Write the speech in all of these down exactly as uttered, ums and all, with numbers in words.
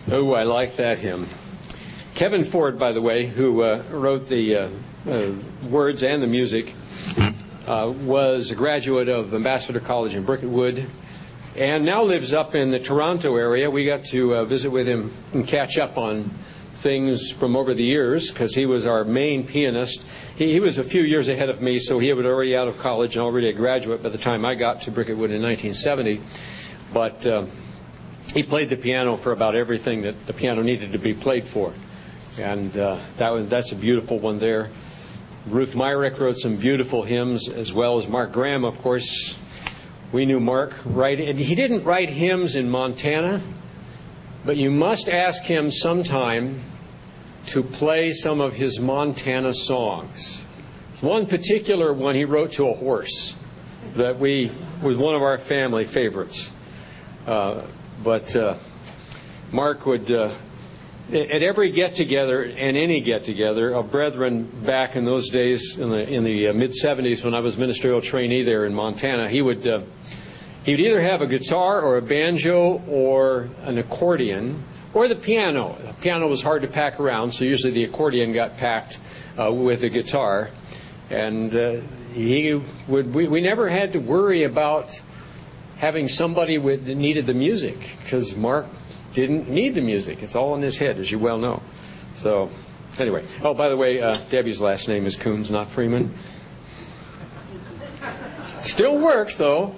Oh, I like that hymn. Kevin Ford, by the way, who uh, wrote the uh, uh, words and the music, uh, was a graduate of Ambassador College in Bricketwood, and now lives up in the Toronto area. We got to uh, visit with him and catch up on things from over the years, because he was our main pianist. He, he was a few years ahead of me, so he was already out of college and already a graduate by the time I got to Bricketwood in nineteen seventy. But uh, he played the piano for about everything that the piano needed to be played for. And uh, that was, that's a beautiful one there. Ruth Myrick wrote some beautiful hymns, as well as Mark Graham, of course. We knew Mark write, and he didn't write hymns in Montana, but you must ask him sometime to play some of his Montana songs. One particular one he wrote to a horse that we was one of our family favorites. Uh, but uh, Mark would, uh, at every get-together and any get-together of brethren back in those days, in the in the uh, mid-seventies when I was ministerial trainee there in Montana, he would uh, he would either have a guitar or a banjo or an accordion or the piano. The piano was hard to pack around, so usually the accordion got packed uh, with the guitar. And uh, he would. We, we never had to worry about having somebody with that needed the music, because Mark didn't need the music. It's all in his head, as you well know. So, anyway. Oh, by the way, uh, Debbie's last name is Coons, not Freeman. Still works, though.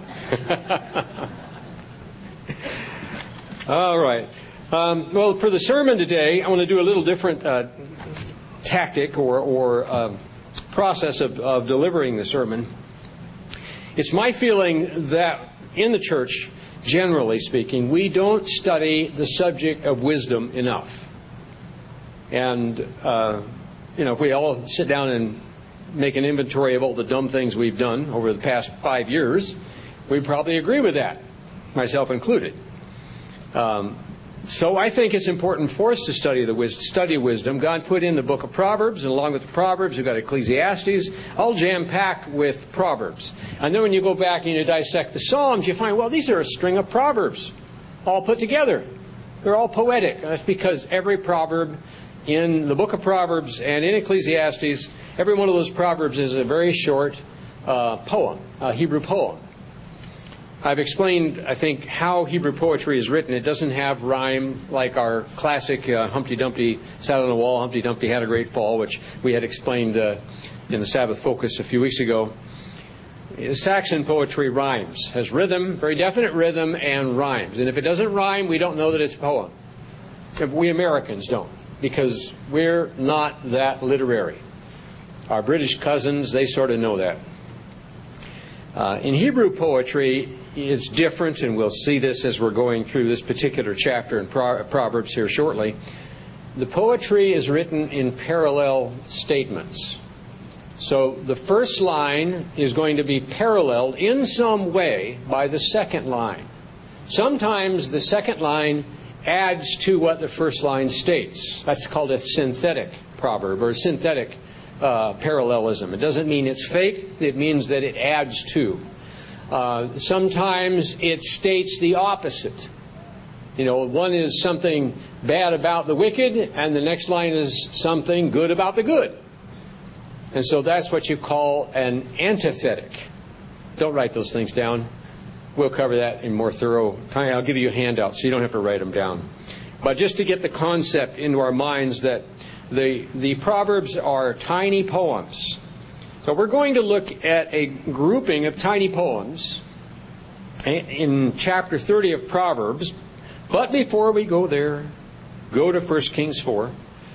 All right. Um, well, for the sermon today, I want to do a little different uh, tactic or, or uh, process of, of delivering the sermon. It's my feeling that in the church, generally speaking, we don't study the subject of wisdom enough. And, uh, you know, if we all sit down and make an inventory of all the dumb things we've done over the past five years, we'd probably agree with that, myself included. Um, so I think it's important for us to study the wis- study wisdom. God put in the book of Proverbs, and along with the Proverbs, you've got Ecclesiastes, all jam-packed with Proverbs. And then when you go back and you dissect the Psalms, you find, well, these are a string of Proverbs, all put together. They're all poetic. And that's because every proverb in the book of Proverbs and in Ecclesiastes, every one of those Proverbs is a very short uh, poem, a Hebrew poem. I've explained, I think, how Hebrew poetry is written. It doesn't have rhyme like our classic uh, Humpty Dumpty sat on the wall, Humpty Dumpty had a great fall, which we had explained uh, in the Sabbath Focus a few weeks ago. Saxon poetry rhymes, has rhythm, very definite rhythm, and rhymes. And if it doesn't rhyme, we don't know that it's a poem. We Americans don't, because we're not that literary. Our British cousins, they sort of know that. Uh, in Hebrew poetry, it's different, and we'll see this as we're going through this particular chapter in Pro- Proverbs here shortly. The poetry is written in parallel statements. So the first line is going to be paralleled in some way by the second line. Sometimes the second line adds to what the first line states. That's called a synthetic proverb, or synthetic uh, parallelism. It doesn't mean it's fake. It means that it adds to. Uh, sometimes it states the opposite. You know, one is something bad about the wicked, and the next line is something good about the good. And so that's what you call an antithetic. Don't write those things down. We'll cover that in more thorough time. I'll give you a handout so you don't have to write them down. But just to get the concept into our minds that the the Proverbs are tiny poems. So we're going to look at a grouping of tiny poems in chapter thirty of Proverbs. But before we go there, go to First Kings four.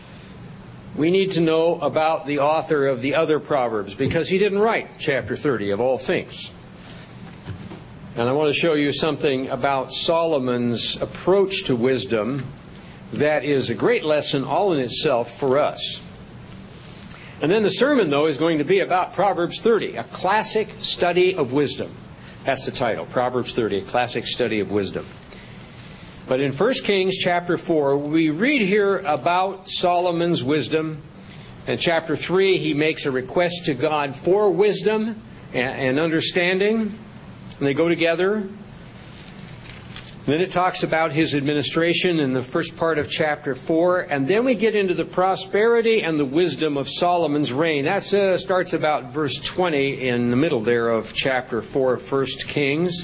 We need to know about the author of the other Proverbs, because he didn't write chapter thirty of all things. And I want to show you something about Solomon's approach to wisdom that is a great lesson all in itself for us. And then the sermon, though, is going to be about Proverbs thirty, a classic study of wisdom. That's the title, Proverbs thirty, a classic study of wisdom. But in First Kings chapter four, we read here about Solomon's wisdom. In chapter three, he makes a request to God for wisdom and understanding. And they go together. Then it talks about his administration in the first part of chapter four, and then we get into the prosperity and the wisdom of Solomon's reign. That uh, starts about verse twenty in the middle there of chapter four of First Kings.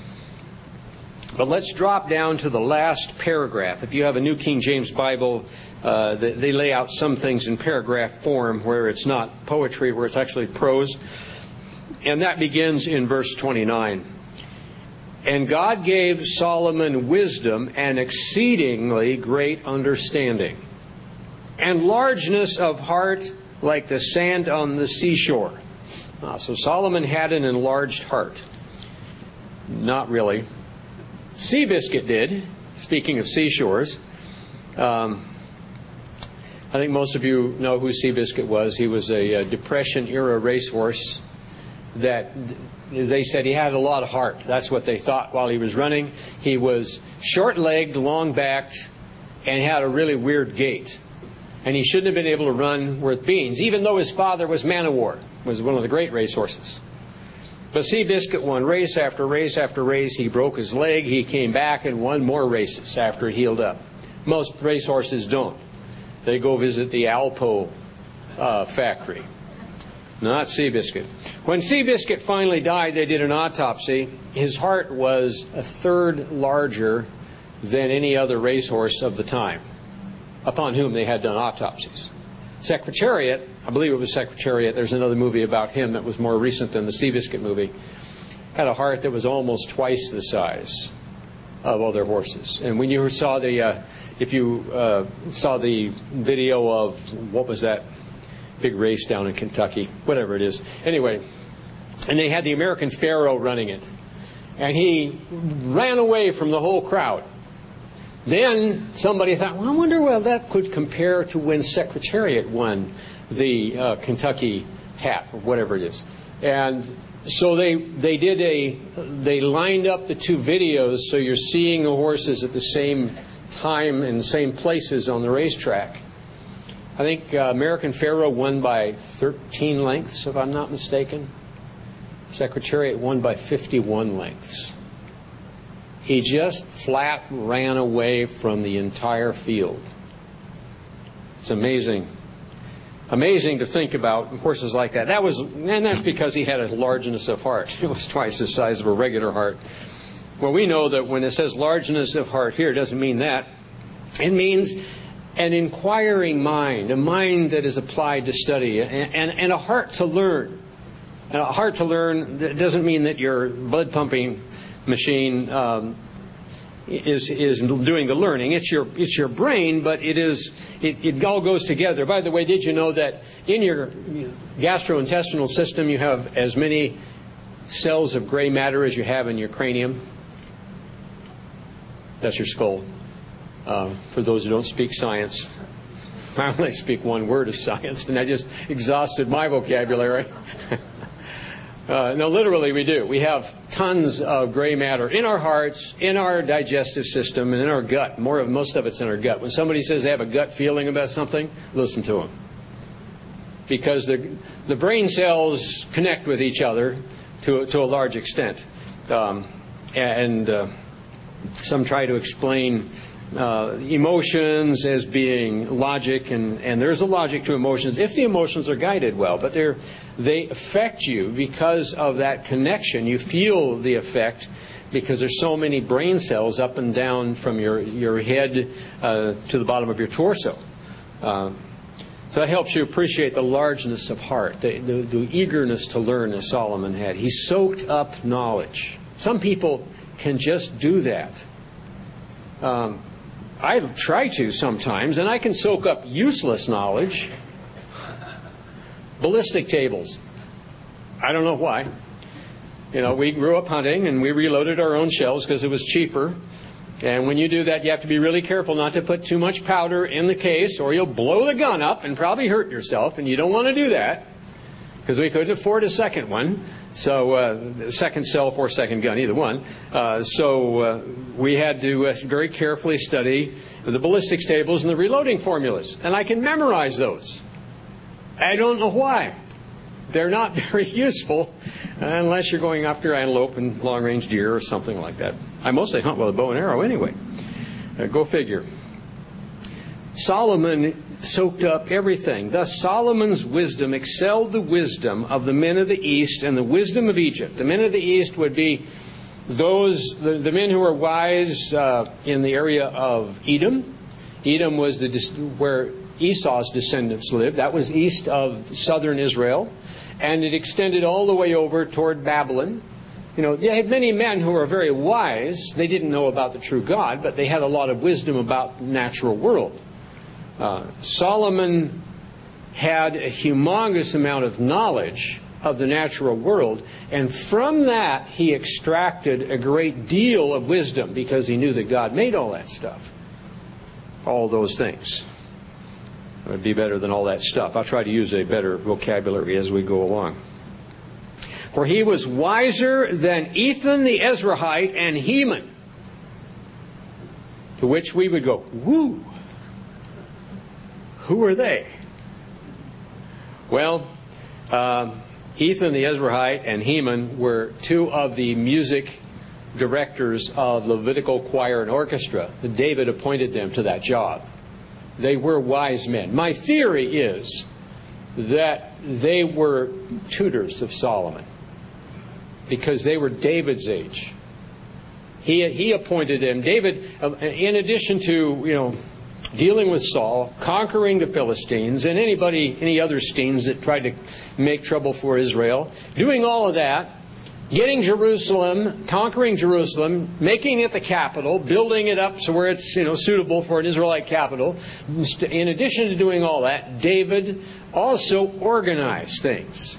But let's drop down to the last paragraph. If you have a New King James Bible, uh, they, they lay out some things in paragraph form where it's not poetry, where it's actually prose. And that begins in verse twenty-nine. And God gave Solomon wisdom and exceedingly great understanding, and largeness of heart like the sand on the seashore. Ah, so Solomon had an enlarged heart. Not really. Seabiscuit did, speaking of seashores. Um, I think most of you know who Seabiscuit was. He was a, a Depression-era racehorse that, as they said, he had a lot of heart. That's what they thought while he was running. He was short-legged, long-backed, and had a really weird gait. And he shouldn't have been able to run worth beans, even though his father was Man o' War, was one of the great racehorses. But Seabiscuit won race after race after race. He broke his leg. He came back and won more races after it healed up. Most racehorses don't. They go visit the Alpo uh, factory. Not Seabiscuit. When Seabiscuit finally died, they did an autopsy. His heart was a third larger than any other racehorse of the time, upon whom they had done autopsies. Secretariat, I believe it was Secretariat, there's another movie about him that was more recent than the Seabiscuit movie, had a heart that was almost twice the size of other horses. And when you saw the, uh, if you uh, saw the video of, what was that big race down in Kentucky, whatever it is. Anyway, and they had the American Pharaoh running it. And he ran away from the whole crowd. Then somebody thought, well, I wonder well that could compare to when Secretariat won the uh, Kentucky hat, or whatever it is. And so they they did a, they lined up the two videos so you're seeing the horses at the same time in the same places on the racetrack. I think uh, American Pharaoh won by thirteen lengths, if I'm not mistaken. Secretariat won by fifty-one lengths. He just flat ran away from the entire field. It's amazing. Amazing to think about horses like that. That was, and that's because he had a largeness of heart. It was twice the size of a regular heart. Well, we know that when it says largeness of heart here, it doesn't mean that. It means an inquiring mind, a mind that is applied to study, and, and, and a heart to learn. And a heart to learn doesn't mean that your blood pumping machine um, is is doing the learning. It's your it's your brain, but it is it, it all goes together. By the way, did you know that in your gastrointestinal system you have as many cells of gray matter as you have in your cranium? That's your skull. Uh, for those who don't speak science, I only speak one word of science, and I just exhausted my vocabulary. Uh, no, literally we do. We have tons of gray matter in our hearts, in our digestive system, and in our gut. More of most of it's in our gut. When somebody says they have a gut feeling about something, listen to them, because the the brain cells connect with each other to to a large extent, um, and uh, some try to explain uh, emotions as being logic, and and there's a logic to emotions if the emotions are guided well, but they're They affect you because of that connection. You feel the effect because there's so many brain cells up and down from your, your head uh, to the bottom of your torso. Uh, so that helps you appreciate the largeness of heart, the, the, the eagerness to learn as Solomon had. He soaked up knowledge. Some people can just do that. Um, I try to sometimes, and I can soak up useless knowledge. Ballistic tables. I don't know why. You know, we grew up hunting and we reloaded our own shells because it was cheaper. And when you do that, you have to be really careful not to put too much powder in the case or you'll blow the gun up and probably hurt yourself. And you don't want to do that because we couldn't afford a second one. So, uh, second cell for second gun, either one. Uh, so uh, we had to uh, very carefully study the ballistics tables and the reloading formulas. And I can memorize those. I don't know why. They're not very useful unless you're going after antelope and long-range deer or something like that. I mostly hunt with a bow and arrow anyway. Uh, go figure. Solomon soaked up everything. Thus Solomon's wisdom excelled the wisdom of the men of the East and the wisdom of Egypt. The men of the East would be those, the, the men who were wise uh, in the area of Edom. Edom was the where Esau's descendants lived. That was east of southern Israel. And it extended all the way over toward Babylon. You know, they had many men who were very wise. They didn't know about the true God, but they had a lot of wisdom about the natural world. Uh, Solomon had a humongous amount of knowledge of the natural world, and from that he extracted a great deal of wisdom because he knew that God made all that stuff. All those things. It would be better than all that stuff. I'll try to use a better vocabulary as we go along. For he was wiser than Ethan the Ezrahite and Heman. To which we would go, woo! Who are they? Well, uh, Ethan the Ezrahite and Heman were two of the music directors of Levitical choir and orchestra. David appointed them to that job. They were wise men. My theory is that they were tutors of Solomon because they were David's age. He he appointed them. David, in addition to, you know, dealing with Saul, conquering the Philistines, and anybody, any other Steens that tried to make trouble for Israel, doing all of that, getting Jerusalem, conquering Jerusalem, making it the capital, building it up so where it's, you know, suitable for an Israelite capital. In addition to doing all that, David also organized things.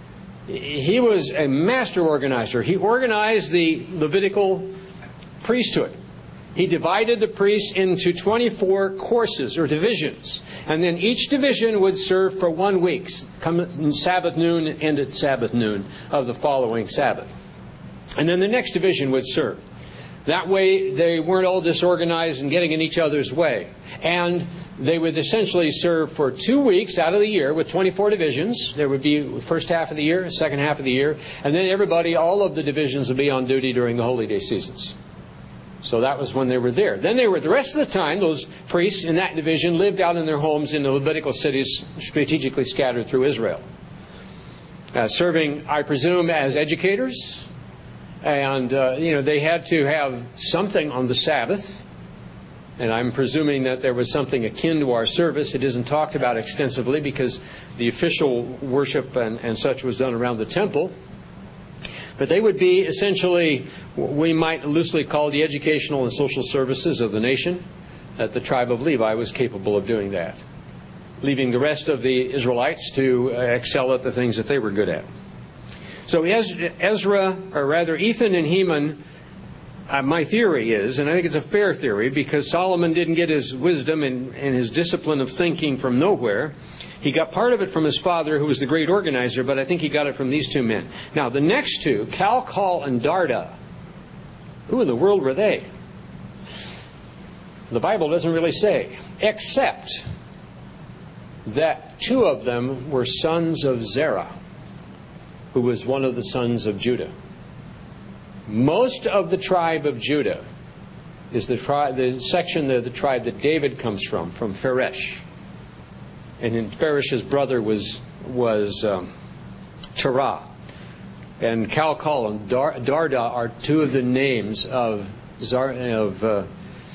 He was a master organizer. He organized the Levitical priesthood. He divided the priests into twenty-four courses or divisions. And then each division would serve for one week. Come Sabbath noon and end at Sabbath noon of the following Sabbath. And then the next division would serve. That way they weren't all disorganized and getting in each other's way. And they would essentially serve for two weeks out of the year with twenty-four divisions. There would be the first half of the year, second half of the year. And then everybody, all of the divisions would be on duty during the holy day seasons. So that was when they were there. Then they were, the rest of the time, those priests in that division lived out in their homes in the Levitical cities strategically scattered through Israel. Uh, serving, I presume, as educators. And, uh, you know, they had to have something on the Sabbath. And I'm presuming that there was something akin to our service. It isn't talked about extensively because the official worship and, and such was done around the temple. But they would be essentially what we might loosely call the educational and social services of the nation. That the tribe of Levi was capable of doing that, leaving the rest of the Israelites to excel at the things that they were good at. So Ezra, or rather Ethan and Heman, uh, my theory is, and I think it's a fair theory, because Solomon didn't get his wisdom and, and his discipline of thinking from nowhere. He got part of it from his father, who was the great organizer, but I think he got it from these two men. Now, the next two, Calcol and Darda, who in the world were they? The Bible doesn't really say, except that two of them were sons of Zerah, who was one of the sons of Judah. Most of the tribe of Judah is the, tri- the section of the tribe that David comes from, from Pharesh. And Pharesh's brother was was um, Terah. And Calcol and Dar- Darda are two of the names of, Zar- of uh,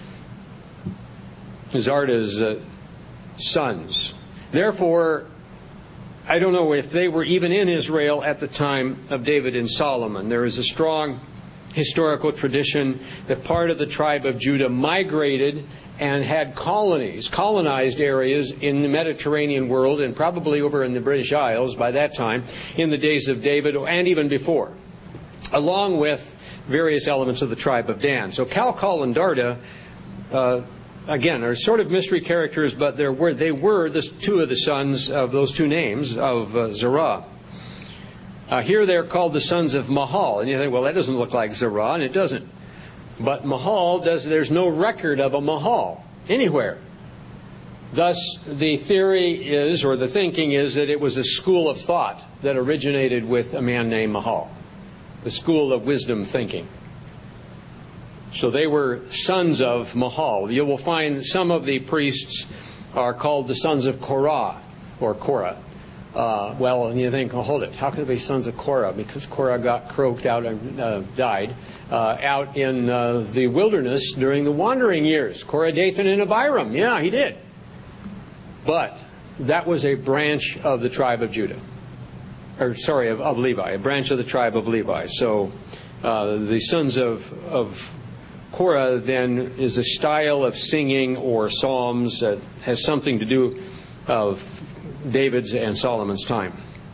Zarda's uh, sons. Therefore, I don't know if they were even in Israel at the time of David and Solomon. There is a strong historical tradition that part of the tribe of Judah migrated and had colonies, colonized areas in the Mediterranean world and probably over in the British Isles by that time, in the days of David and even before, along with various elements of the tribe of Dan. So Calcol and Darda, uh, again, are sort of mystery characters, but there were, they were the two of the sons of those two names of uh, Zerah. Uh, here they're called the sons of Mahal. And you think, well, that doesn't look like Zerah, and it doesn't. But Mahal, does. there's no record of a Mahal anywhere. Thus, the theory is, or the thinking is, that it was a school of thought that originated with a man named Mahal. The school of wisdom thinking. So they were sons of Mahal. You will find some of the priests are called the sons of Korah, or Korah. Uh, well, and you think, oh, hold it, how can it be sons of Korah? Because Korah got croaked out and uh, died uh, out in uh, the wilderness during the wandering years. Korah, Dathan, and Abiram. Yeah, he did. But that was a branch of the tribe of Judah. Or, sorry, of, of Levi, a branch of the tribe of Levi. So uh, the sons of, of Korah then is a style of singing or psalms that has something to do of David's and Solomon's time.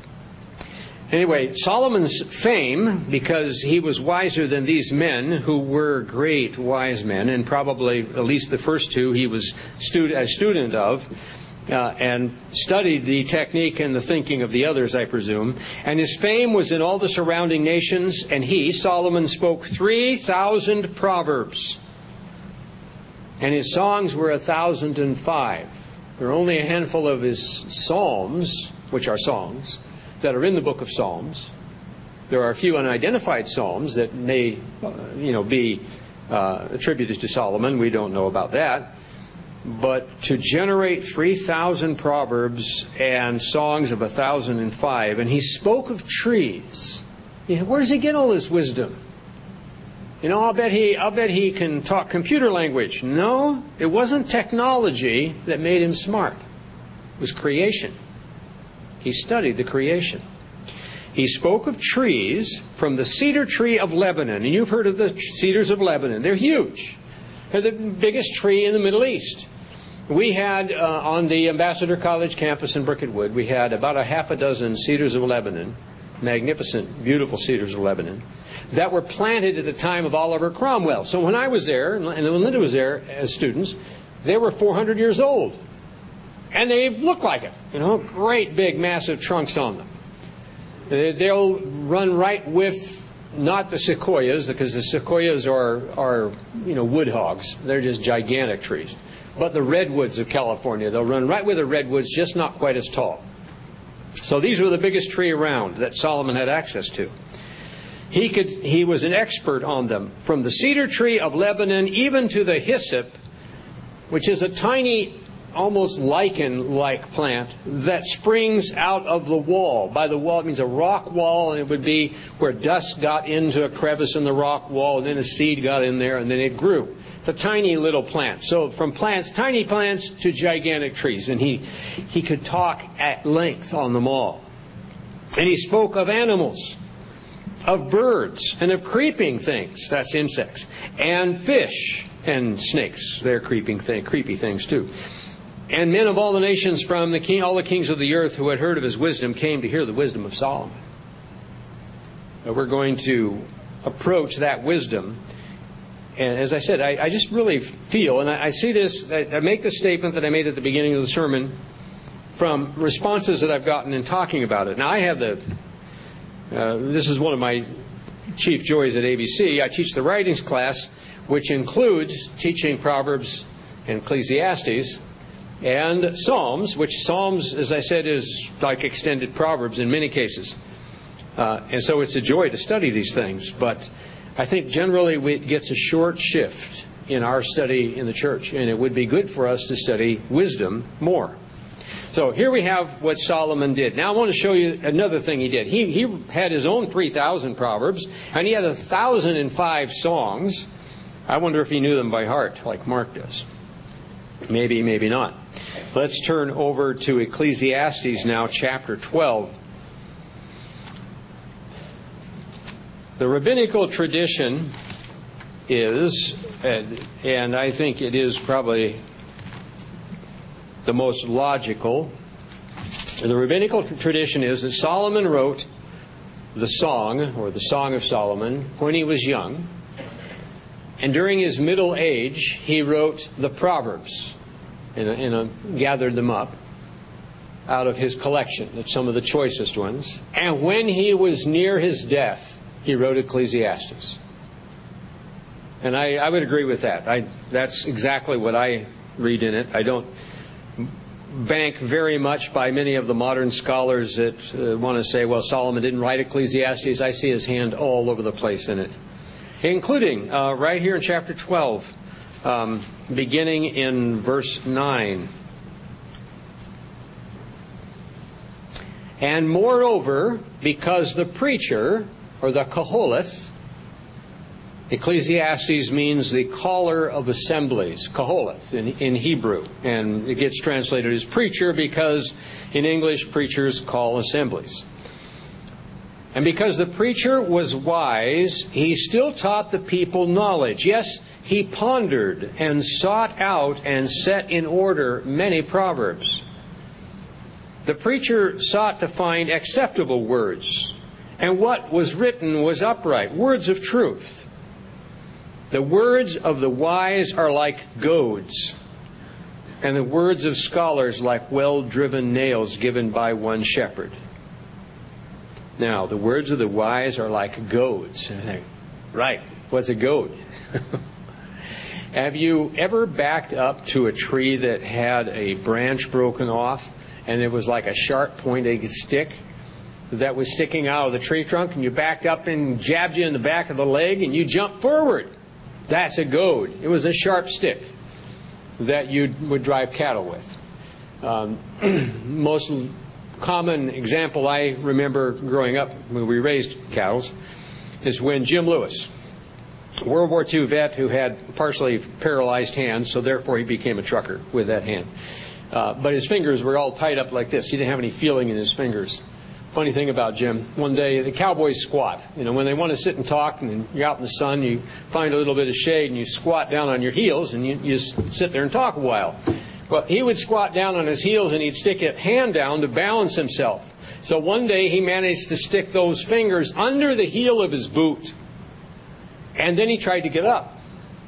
Anyway, Solomon's fame, because he was wiser than these men who were great wise men, and probably at least the first two he was stud- a student of, uh, and studied the technique and the thinking of the others, I presume. And his fame was in all the surrounding nations, and he, Solomon, spoke three thousand proverbs. And his songs were a thousand and five. There are only a handful of his psalms, which are songs, that are in the book of Psalms. There are a few unidentified psalms that may, uh, you know, be uh, attributed to Solomon. We don't know about that. But to generate three thousand proverbs and songs of a thousand and five, and he spoke of trees. Yeah, where does he get all this wisdom? You know, I'll bet he, I'll bet he can talk computer language. No, it wasn't technology that made him smart. It was creation. He studied the creation. He spoke of trees, from the cedar tree of Lebanon. And you've heard of the cedars of Lebanon. They're huge. They're the biggest tree in the Middle East. We had, uh, on the Ambassador College campus in Bricketwood, we had about a half a dozen cedars of Lebanon, magnificent, beautiful cedars of Lebanon, that were planted at the time of Oliver Cromwell. So when I was there, and when Linda was there as students, they were four hundred years old. And they look like it. You know, great big massive trunks on them. They'll run right with, not the sequoias, because the sequoias are, are you know, wood hogs. They're just gigantic trees. But the redwoods of California, they'll run right with the redwoods, just not quite as tall. So these were the biggest tree around that Solomon had access to. He could, he was an expert on them. From the cedar tree of Lebanon even to the hyssop, which is a tiny, almost lichen-like plant that springs out of the wall. By the wall, it means a rock wall, and it would be where dust got into a crevice in the rock wall, and then a seed got in there, and then it grew. It's a tiny little plant. So from plants, tiny plants, to gigantic trees. And he, he could talk at length on them all. And he spoke of animals, of birds, and of creeping things, that's insects, and fish, and snakes. They're creeping thing, creepy things too. And men of all the nations from the king, all the kings of the earth who had heard of his wisdom came to hear the wisdom of Solomon. So we're going to approach that wisdom. And as I said, I, I just really feel, and I, I see this, I, I make the statement that I made at the beginning of the sermon from responses that I've gotten in talking about it. Now, I have the, uh, this is one of my chief joys at A B C. I teach the writings class, which includes teaching Proverbs and Ecclesiastes, and Psalms, which Psalms, as I said, is like extended Proverbs in many cases. Uh, and so it's a joy to study these things. But I think generally it gets a short shift in our study in the church. And it would be good for us to study wisdom more. So here we have what Solomon did. Now I want to show you another thing he did. He, he had his own three thousand Proverbs, and he had one thousand five songs. I wonder if he knew them by heart, like Mark does. Maybe, maybe not. Let's turn over to Ecclesiastes now, chapter twelve. The rabbinical tradition is, and, and I think it is probably the most logical, the rabbinical tradition is that Solomon wrote the song, or the Song of Solomon, when he was young. And during his middle age, he wrote the Proverbs and, and gathered them up out of his collection, some of the choicest ones. And when he was near his death, he wrote Ecclesiastes. And I, I would agree with that. I, that's exactly what I read in it. I don't bank very much by many of the modern scholars that uh, want to say, well, Solomon didn't write Ecclesiastes. I see his hand all over the place in it. including uh, right here in chapter twelve, um, beginning in verse nine. And moreover, because the preacher, or the Koholeth, Ecclesiastes means the caller of assemblies, Koholeth in, in Hebrew, and it gets translated as preacher because in English preachers call assemblies. And because the preacher was wise, he still taught the people knowledge. Yes, he pondered and sought out and set in order many proverbs. The preacher sought to find acceptable words, and what was written was upright, words of truth. The words of the wise are like goads, and the words of scholars like well-driven nails given by one shepherd. Now, the words of the wise are like goads. Right, what's a goad? Have you ever backed up to a tree that had a branch broken off, and it was like a sharp pointed stick that was sticking out of the tree trunk, and you backed up and jabbed you in the back of the leg, and you jumped forward? That's a goad. It was a sharp stick that you would drive cattle with. Um, most common example I remember growing up when we raised cattle is when Jim Lewis, World War Two vet who had partially paralyzed hands, so therefore he became a trucker with that hand. Uh, but his fingers were all tied up like this. He didn't have any feeling in his fingers. Funny thing about Jim, one day the cowboys squat. You know, when they want to sit and talk and you're out in the sun, you find a little bit of shade and you squat down on your heels and you, you just sit there and talk a while. Well, he would squat down on his heels and he'd stick a hand down to balance himself. So one day he managed to stick those fingers under the heel of his boot. And then he tried to get up.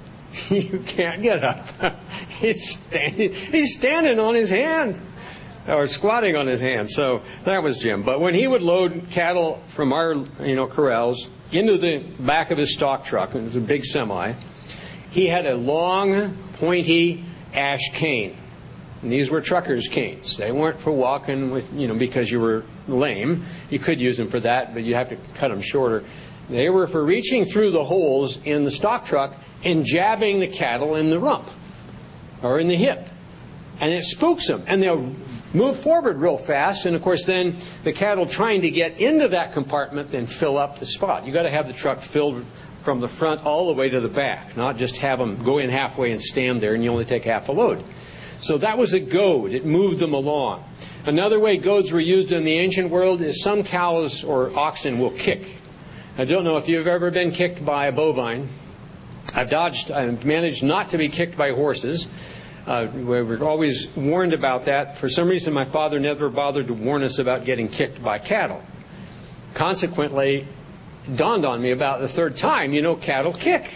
You can't get up. He's standing, he's standing on his hand. Or squatting on his hand. So that was Jim. But when he would load cattle from our, you know, corrals into the back of his stock truck, it was a big semi, he had a long, pointy ash cane. And these were truckers' canes. They weren't for walking with, you know, because you were lame. You could use them for that, but you have to cut them shorter. They were for reaching through the holes in the stock truck and jabbing the cattle in the rump or in the hip. And it spooks them. And they'll move forward real fast, and of course then the cattle trying to get into that compartment then fill up the spot. You've got to have the truck filled from the front all the way to the back, not just have them go in halfway and stand there and you only take half a load. So that was a goad. It moved them along. Another way goads were used in the ancient world is some cows or oxen will kick. I don't know if you've ever been kicked by a bovine. I've dodged, I've managed not to be kicked by horses. Uh, we were always warned about that. For some reason, my father never bothered to warn us about getting kicked by cattle. Consequently, it dawned on me about the third time, you know, cattle kick.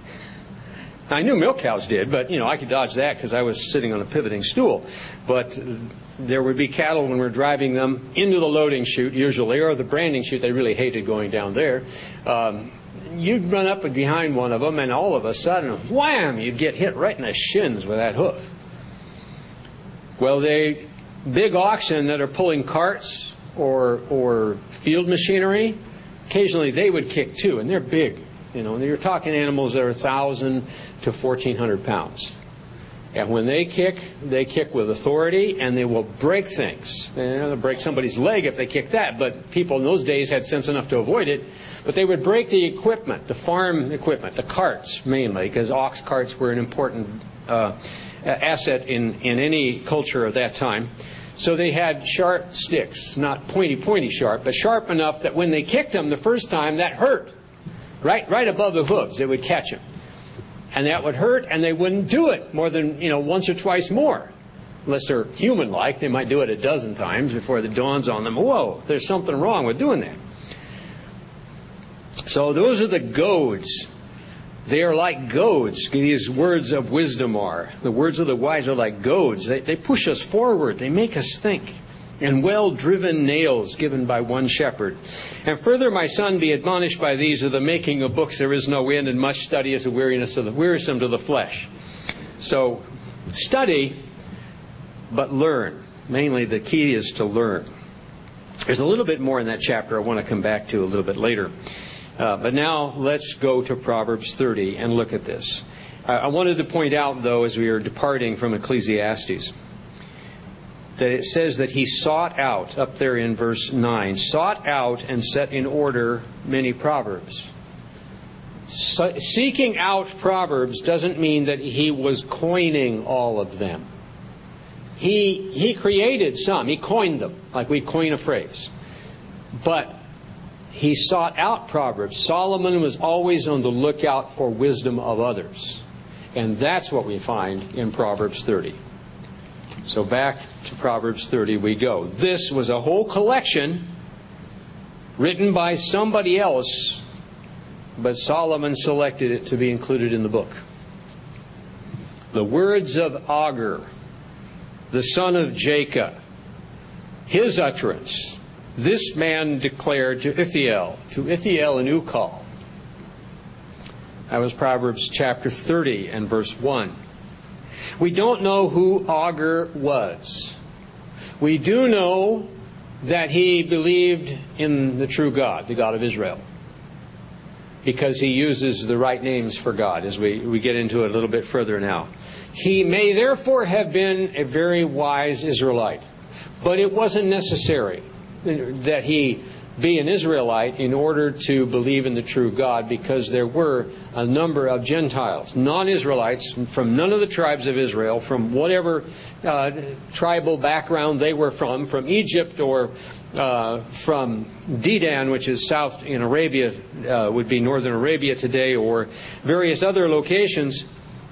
I knew milk cows did, but, you know, I could dodge that because I was sitting on a pivoting stool. But there would be cattle when we were driving them into the loading chute, usually, or the branding chute. They really hated going down there. Um, You'd run up and behind one of them, and all of a sudden, wham, you'd get hit right in the shins with that hoof. Well, they big oxen that are pulling carts or or field machinery, occasionally they would kick too, and they're big. You know, you're talking animals that are one thousand to fourteen hundred pounds. And when they kick, they kick with authority, and they will break things. They'll break somebody's leg if they kick that, but people in those days had sense enough to avoid it. But they would break the equipment, the farm equipment, the carts mainly, because ox carts were an important uh, asset in, in any culture of that time. So they had sharp sticks, not pointy, pointy sharp, but sharp enough that when they kicked them the first time, that hurt. Right, right above the hooves, it would catch them. And that would hurt, and they wouldn't do it more than, you know, once or twice more. Unless they're human-like, they might do it a dozen times before it dawns on them, whoa, there's something wrong with doing that. So those are the goads. They are like goads. These words of wisdom are. The words of the wise are like goads. They, they push us forward. They make us think. And well-driven nails given by one shepherd. And further, my son, be admonished by these of the making of books there is no end, and much study is a weariness of the wearisome to the flesh. So study, but learn. Mainly the key is to learn. There's a little bit more in that chapter I want to come back to a little bit later. Uh, but now let's go to Proverbs thirty and look at this. Uh, I wanted to point out, though, as we are departing from Ecclesiastes, that it says that he sought out, up there in verse nine, sought out and set in order many proverbs. So, seeking out proverbs doesn't mean that he was coining all of them. He, he created some. He coined them, like we coin a phrase. But he sought out proverbs. Solomon was always on the lookout for wisdom of others. And that's what we find in Proverbs thirty. So back to Proverbs thirty we go. This was a whole collection written by somebody else, but Solomon selected it to be included in the book. The words of Agur, the son of Jacob, his utterance, this man declared to Ithiel, to Ithiel and Ukal. That was Proverbs chapter thirty and verse one. We don't know who Agur was. We do know that he believed in the true God, the God of Israel, because he uses the right names for God, as we, we get into it a little bit further now. He may therefore have been a very wise Israelite, but it wasn't necessary that he be an Israelite in order to believe in the true God, because there were a number of Gentiles, non-Israelites, from none of the tribes of Israel, from whatever uh, tribal background they were from, from Egypt or uh, from Dedan, which is south in Arabia, uh, would be northern Arabia today, or various other locations.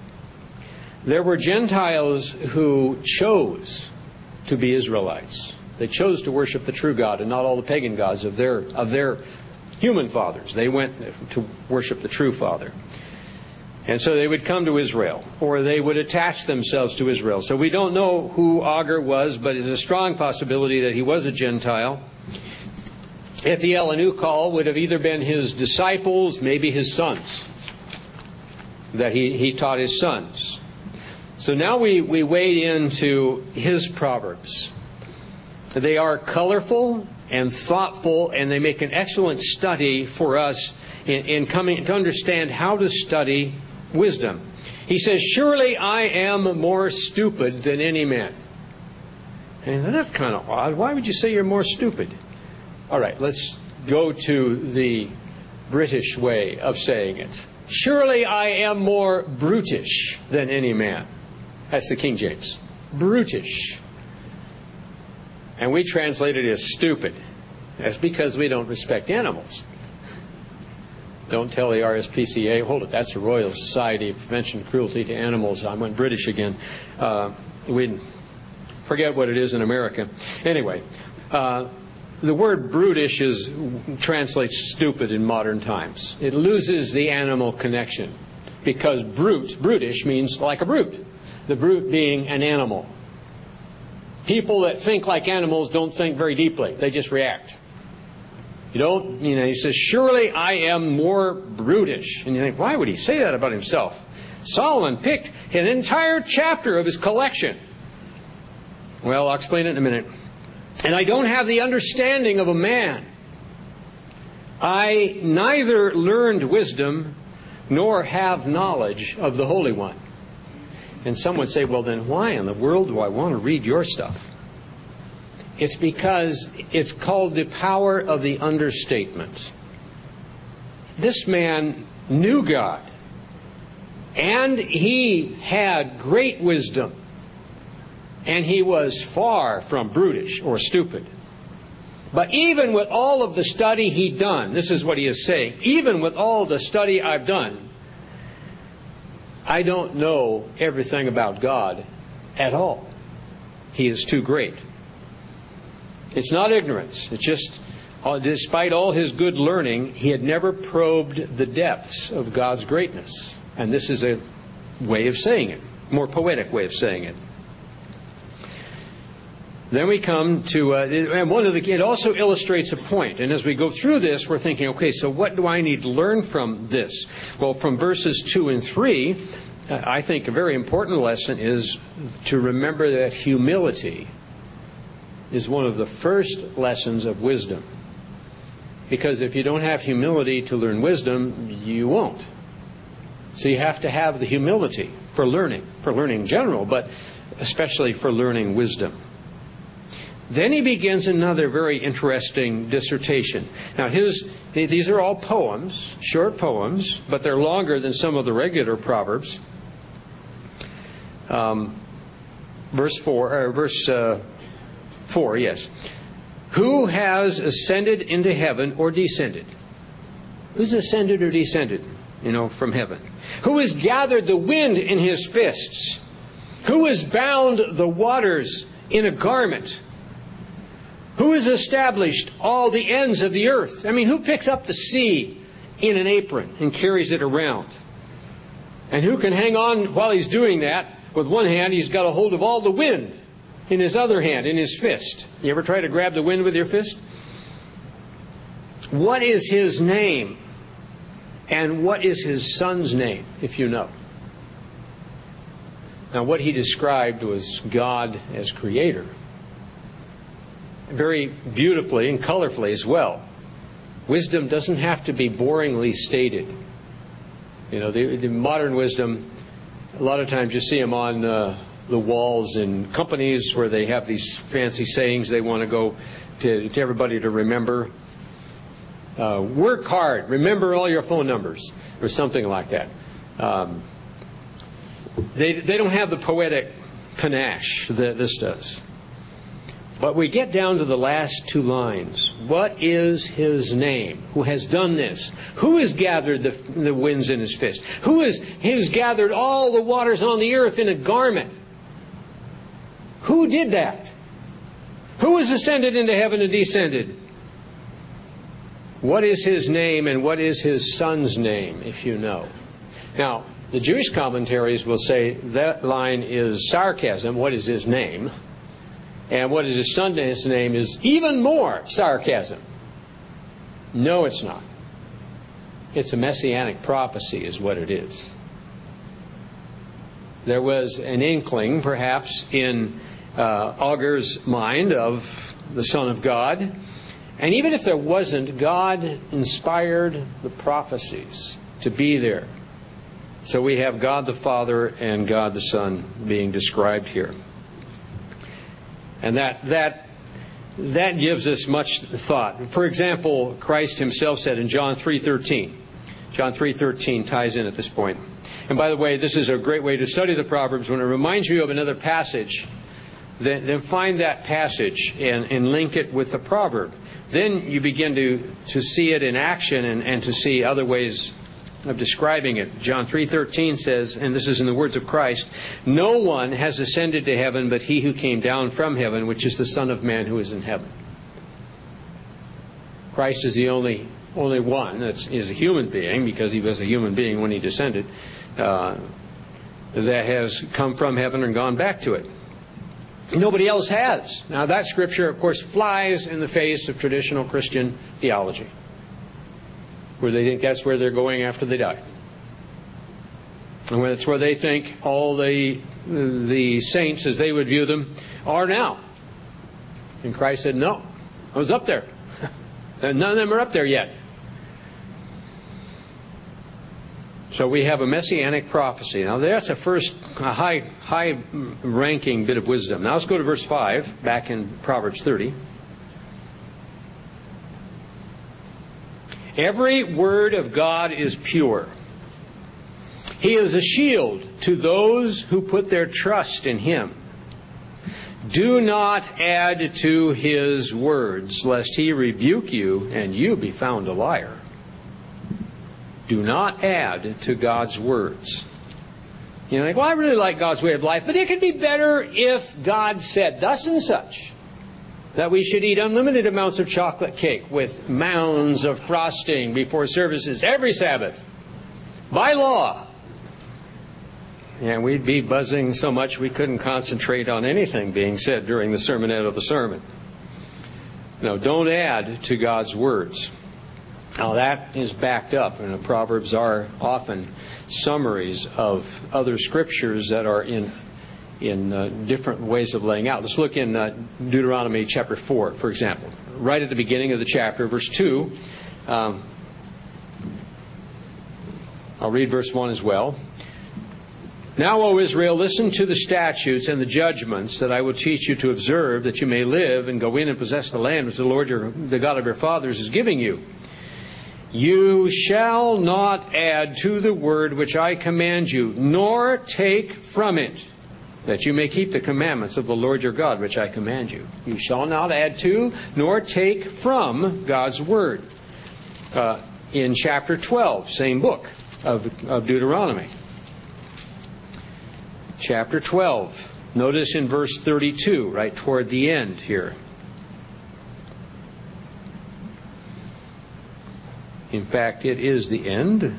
There were Gentiles who chose to be Israelites. They chose to worship the true God and not all the pagan gods of their of their human fathers. They went to worship the true Father. And so they would come to Israel, or they would attach themselves to Israel. So we don't know who Agur was, but it's a strong possibility that he was a Gentile. Ithiel and Ukal would have either been his disciples, maybe his sons, that he, he taught his sons. So now we, we wade into his Proverbs. They are colorful and thoughtful, and they make an excellent study for us in, in coming to understand how to study wisdom. He says, "Surely I am more stupid than any man." And that's kind of odd. Why would you say you're more stupid? All right, let's go to the British way of saying it. "Surely I am more brutish than any man." That's the King James. Brutish. And we translate it as stupid. That's because we don't respect animals. Don't tell the R S P C A, hold it, that's the Royal Society of Prevention of Cruelty to Animals. I went British again. Uh, we forget what it is in America. Anyway, uh, the word brutish is translates stupid in modern times. It loses the animal connection, because brute, brutish means like a brute. The brute being an animal. People that think like animals don't think very deeply. They just react. You don't, you know, he says, "Surely I am more brutish." And you think, why would he say that about himself? Solomon picked an entire chapter of his collection. Well, I'll explain it in a minute. "And I don't have the understanding of a man. I neither learned wisdom nor have knowledge of the Holy One." And some would say, well, then why in the world do I want to read your stuff? It's because it's called the power of the understatement. This man knew God, and he had great wisdom, and he was far from brutish or stupid. But even with all of the study he'd done, this is what he is saying, even with all the study I've done, I don't know everything about God at all. He is too great. It's not ignorance. It's just, despite all his good learning, he had never probed the depths of God's greatness. And this is a way of saying it, more poetic way of saying it. Then we come to, uh, and one of the, it also illustrates a point. And as we go through this, we're thinking, okay, so what do I need to learn from this? Well, from verses two and three, uh, I think a very important lesson is to remember that humility is one of the first lessons of wisdom. Because if you don't have humility to learn wisdom, you won't. So you have to have the humility for learning, for learning in general, but especially for learning wisdom. Then he begins another very interesting dissertation. Now, his these are all poems, short poems, but they're longer than some of the regular Proverbs. Um, verse four, or verse uh, four, yes. Who has ascended into heaven or descended? Who's ascended or descended, you know, from heaven? Who has gathered the wind in his fists? Who has bound the waters in a garment? Who has established all the ends of the earth? I mean, who picks up the sea in an apron and carries it around? And who can hang on while he's doing that? With one hand, he's got a hold of all the wind. In his other hand, in his fist. You ever try to grab the wind with your fist? What is his name? And what is his son's name, if you know? Now, what he described was God as creator. Very beautifully and colorfully as well. Wisdom doesn't have to be boringly stated. You know, the, the modern wisdom, a lot of times you see them on uh, the walls in companies where they have these fancy sayings they want to go to, to everybody to remember. Uh, work hard, remember all your phone numbers, or something like that. Um, they they don't have the poetic panache that this does. But we get down to the last two lines. What is his name? Who has done this? Who has gathered the, the winds in his fist? Who has, who has gathered all the waters on the earth in a garment? Who did that? Who has ascended into heaven and descended? What is his name and what is his son's name, if you know? Now, the Jewish commentaries will say that line is sarcasm. What is his name? And what is his son's name is even more sarcasm. No, it's not. It's a messianic prophecy is what it is. There was an inkling, perhaps, in uh, Augur's mind of the Son of God. And even if there wasn't, God inspired the prophecies to be there. So we have God the Father and God the Son being described here. And that that that gives us much thought. For example, Christ himself said in John three thirteen. John three thirteen ties in at this point. And by the way, this is a great way to study the Proverbs. When it reminds you of another passage, then, then find that passage and, and link it with the proverb. Then you begin to, to see it in action and, and to see other ways of describing it. John three thirteen says, and this is in the words of Christ, no one has ascended to heaven but he who came down from heaven, which is the Son of Man who is in heaven. Christ is the only only one that is a human being, because he was a human being when he descended, uh, that has come from heaven and gone back to it. Nobody else has. Now that scripture, of course, flies in the face of traditional Christian theology, where they think that's where they're going after they die. And that's where they think all the the saints, as they would view them, are now. And Christ said, no, I was up there. And none of them are up there yet. So we have a messianic prophecy. Now that's a first a high, high ranking bit of wisdom. Now let's go to verse five, back in Proverbs thirty. Every word of God is pure. He is a shield to those who put their trust in him. Do not add to his words, lest he rebuke you and you be found a liar. Do not add to God's words. You know, like, well, I really like God's way of life, but it could be better if God said thus and such. That we should eat unlimited amounts of chocolate cake with mounds of frosting before services every Sabbath. By law. And we'd be buzzing so much we couldn't concentrate on anything being said during the sermonette of the sermon. No, don't add to God's words. Now that is backed up, and the Proverbs are often summaries of other scriptures that are in in uh, different ways of laying out. Let's look in uh, Deuteronomy chapter four, for example. Right at the beginning of the chapter, verse two, Um, I'll read verse one as well. Now, O Israel, listen to the statutes and the judgments that I will teach you to observe, that you may live and go in and possess the land which the Lord, your, the God of your fathers, is giving you. You shall not add to the word which I command you, nor take from it, that you may keep the commandments of the Lord your God, which I command you. You shall not add to, nor take from God's word. Uh, in chapter twelve, same book of, of Deuteronomy. Chapter twelve. Notice in verse thirty-two, right toward the end here. In fact, it is the end.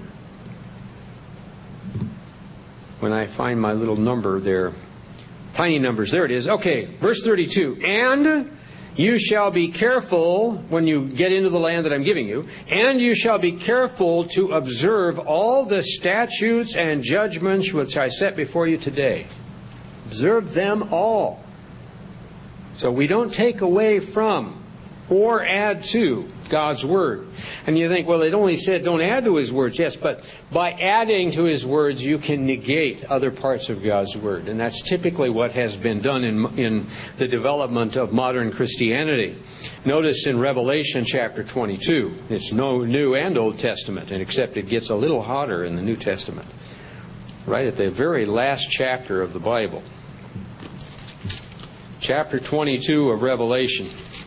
When I find my little number there, tiny numbers, there it is. Okay, verse thirty-two. And you shall be careful when you get into the land that I'm giving you, and you shall be careful to observe all the statutes and judgments which I set before you today. Observe them all. So we don't take away from or add to God's Word. And you think, well, it only said don't add to His words. Yes, but by adding to His words, you can negate other parts of God's Word. And that's typically what has been done in, in the development of modern Christianity. Notice in Revelation chapter twenty-two, it's no New and Old Testament, and except it gets a little hotter in the New Testament. Right at the very last chapter of the Bible. Chapter twenty-two of Revelation.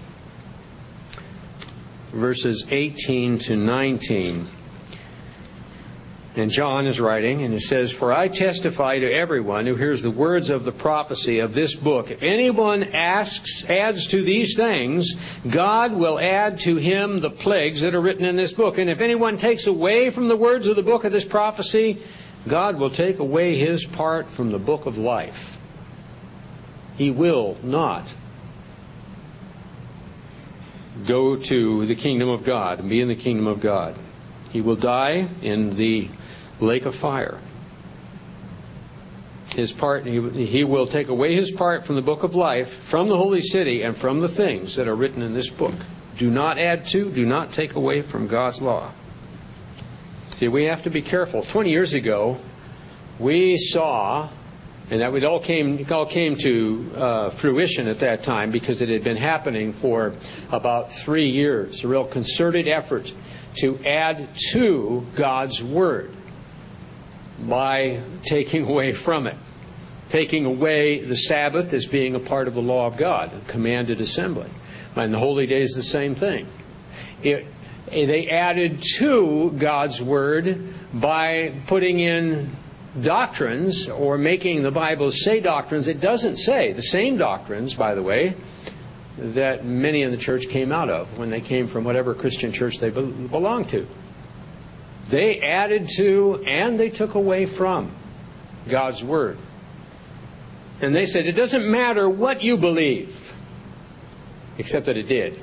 Verses eighteen to nineteen. And John is writing, and it says, For I testify to everyone who hears the words of the prophecy of this book. If anyone asks, adds to these things, God will add to him the plagues that are written in this book. And if anyone takes away from the words of the book of this prophecy, God will take away his part from the book of life. He will not go to the kingdom of God and be in the kingdom of God. He will die in the lake of fire. His part, he, he will take away his part from the book of life, from the holy city, and from the things that are written in this book. Do not add to, do not take away from God's law. See, we have to be careful. Twenty years ago, we saw, and that it all came, it all came to uh, fruition at that time because it had been happening for about three years. A real concerted effort to add to God's Word by taking away from it. Taking away the Sabbath as being a part of the law of God, a commanded assembly. And the holy days, the same thing. It, they added to God's Word by putting in doctrines or making the Bible say doctrines it doesn't say. The same doctrines, by the way, that many in the church came out of when they came from whatever Christian church they belonged to. They added to and they took away from God's Word. And they said it doesn't matter what you believe, except that it did.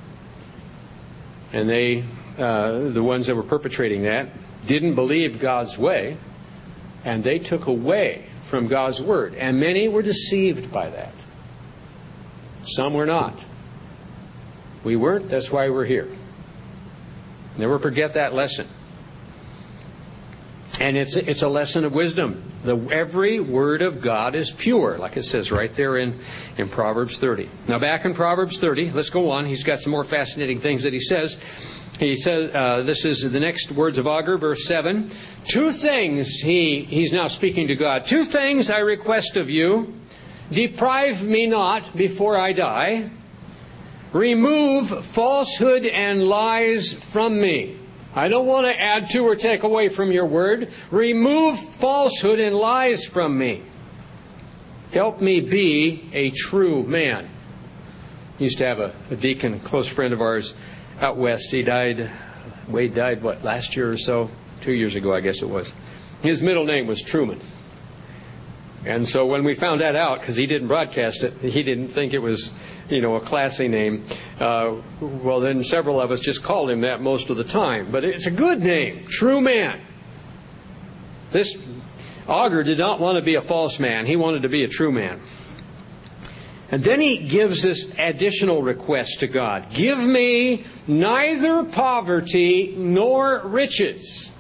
And they, uh, the ones that were perpetrating that, didn't believe God's way. And they took away from God's Word. And many were deceived by that. Some were not. We weren't. That's why we're here. Never forget that lesson. And it's a, it's a lesson of wisdom. The, every word of God is pure, like it says right there in, in Proverbs thirty. Now back in Proverbs thirty, let's go on. He's got some more fascinating things that he says. He says, uh, this is the next words of Agur, verse seven. Two things, he, he's now speaking to God. Two things I request of you. Deprive me not before I die. Remove falsehood and lies from me. I don't want to add to or take away from your word. Remove falsehood and lies from me. Help me be a true man. He used to have a, a deacon, a close friend of ours, out west. He died, Wade died, what, last year or so? Two years ago, I guess it was. His middle name was Truman. And so when we found that out, because he didn't broadcast it, he didn't think it was, you know, a classy name. Uh, well, then several of us just called him that most of the time. But it's a good name, true man. This Agur did not want to be a false man. He wanted to be a true man. And then he gives this additional request to God. Give me neither poverty nor riches.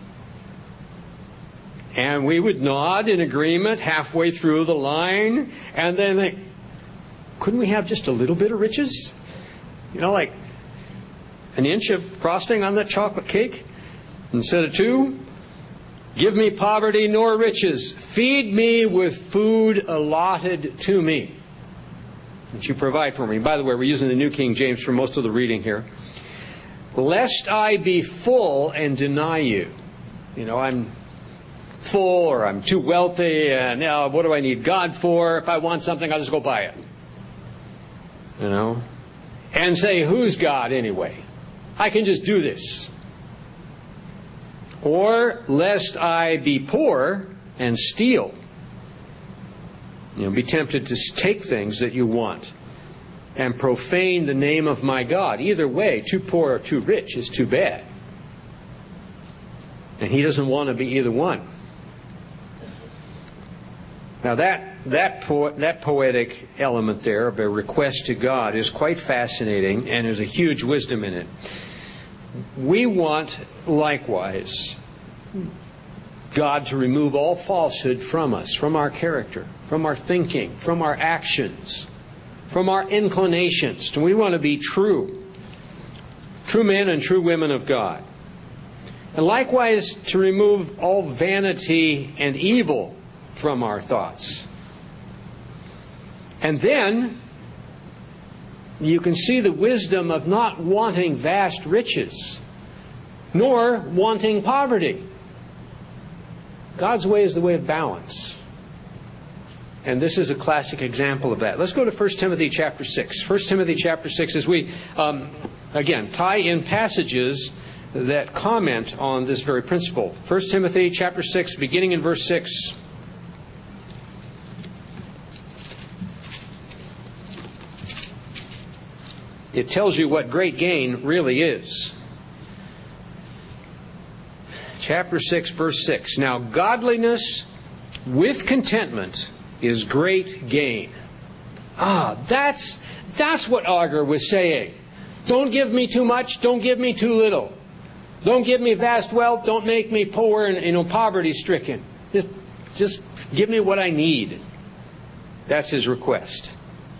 And we would nod in agreement halfway through the line. And then, like, couldn't we have just a little bit of riches? You know, like an inch of frosting on that chocolate cake instead of two? Give me poverty nor riches. Feed me with food allotted to me, that you provide for me. By the way, we're using the New King James for most of the reading here. Lest I be full and deny you. You know, I'm full or I'm too wealthy, and now what do I need God for? If I want something, I'll just go buy it. You know? And say, who's God anyway? I can just do this. Or lest I be poor and steal. You know, be tempted to take things that you want and profane the name of my God. Either way, too poor or too rich is too bad. And he doesn't want to be either one. Now that that po- that poetic element there of a request to God is quite fascinating, and there's a huge wisdom in it. We want, likewise, God to remove all falsehood from us, from our character, from our thinking, from our actions, from our inclinations. And we want to be true, true men and true women of God. And likewise, to remove all vanity and evil from our thoughts. And then you can see the wisdom of not wanting vast riches, nor wanting poverty. God's way is the way of balance. And this is a classic example of that. Let's go to First Timothy chapter six. First Timothy chapter six, as we, um, again, tie in passages that comment on this very principle. First Timothy chapter six, beginning in verse six. It tells you what great gain really is. Chapter six, verse six. Now, godliness with contentment is great gain. Ah, that's that's what Augur was saying. Don't give me too much. Don't give me too little. Don't give me vast wealth. Don't make me poor and, you know, poverty-stricken. Just, just give me what I need. That's his request.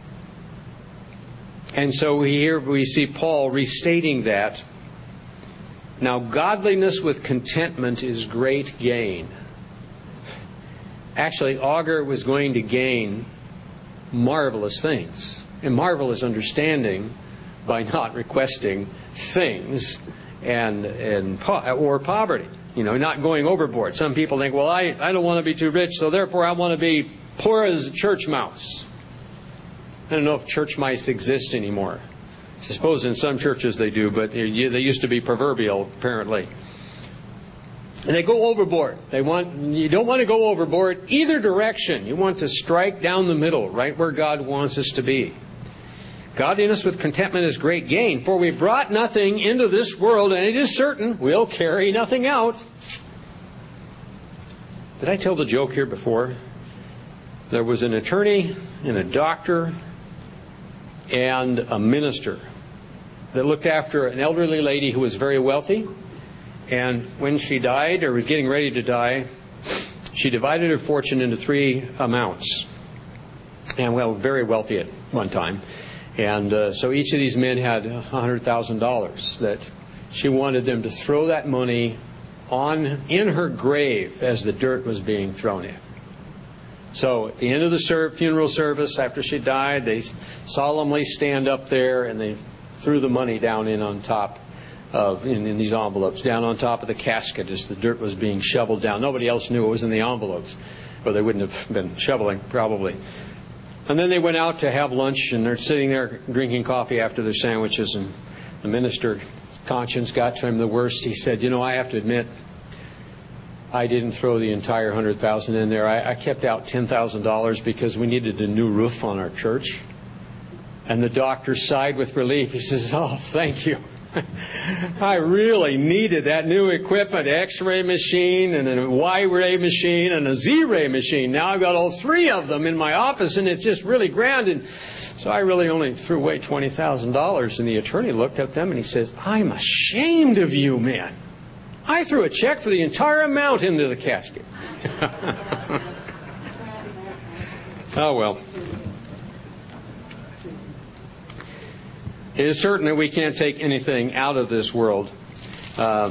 And so here we see Paul restating that. Now, godliness with contentment is great gain. Actually, Augur was going to gain marvelous things and marvelous understanding by not requesting things and and or poverty. You know, not going overboard. Some people think, well, I, I don't want to be too rich, so therefore I want to be poor as a church mouse. I don't know if church mice exist anymore. I suppose in some churches they do, but they used to be proverbial, apparently. And they go overboard. They want you don't want to go overboard either direction. You want to strike down the middle, right where God wants us to be. Godliness with contentment is great gain, for we brought nothing into this world, and it is certain we'll carry nothing out. Did I tell the joke here before? There was an attorney and a doctor and a minister that looked after an elderly lady who was very wealthy. And when she died, or was getting ready to die, she divided her fortune into three amounts. And, well, very wealthy at one time. And uh, so each of these men had one hundred thousand dollars that she wanted them to throw that money on in her grave as the dirt was being thrown in. So at the end of the ser- funeral service, after she died, they solemnly stand up there and they threw the money down in on top of in, in these envelopes, down on top of the casket as the dirt was being shoveled down. Nobody else knew it was in the envelopes, or they wouldn't have been shoveling probably. And then they went out to have lunch, and they're sitting there drinking coffee after their sandwiches, and the minister's conscience got to him the worst. He said, you know, I have to admit, I didn't throw the entire one hundred thousand dollars in there. I, I kept out ten thousand dollars because we needed a new roof on our church. And the doctor sighed with relief. He says, oh, thank you. I really needed that new equipment, X-ray machine and a Y-ray machine and a Z-ray machine. Now I've got all three of them in my office, and it's just really grand. And so I really only threw away twenty thousand dollars. And the attorney looked at them and he says, I'm ashamed of you, man. I threw a check for the entire amount into the casket. Oh, well. It is certain that we can't take anything out of this world. Uh,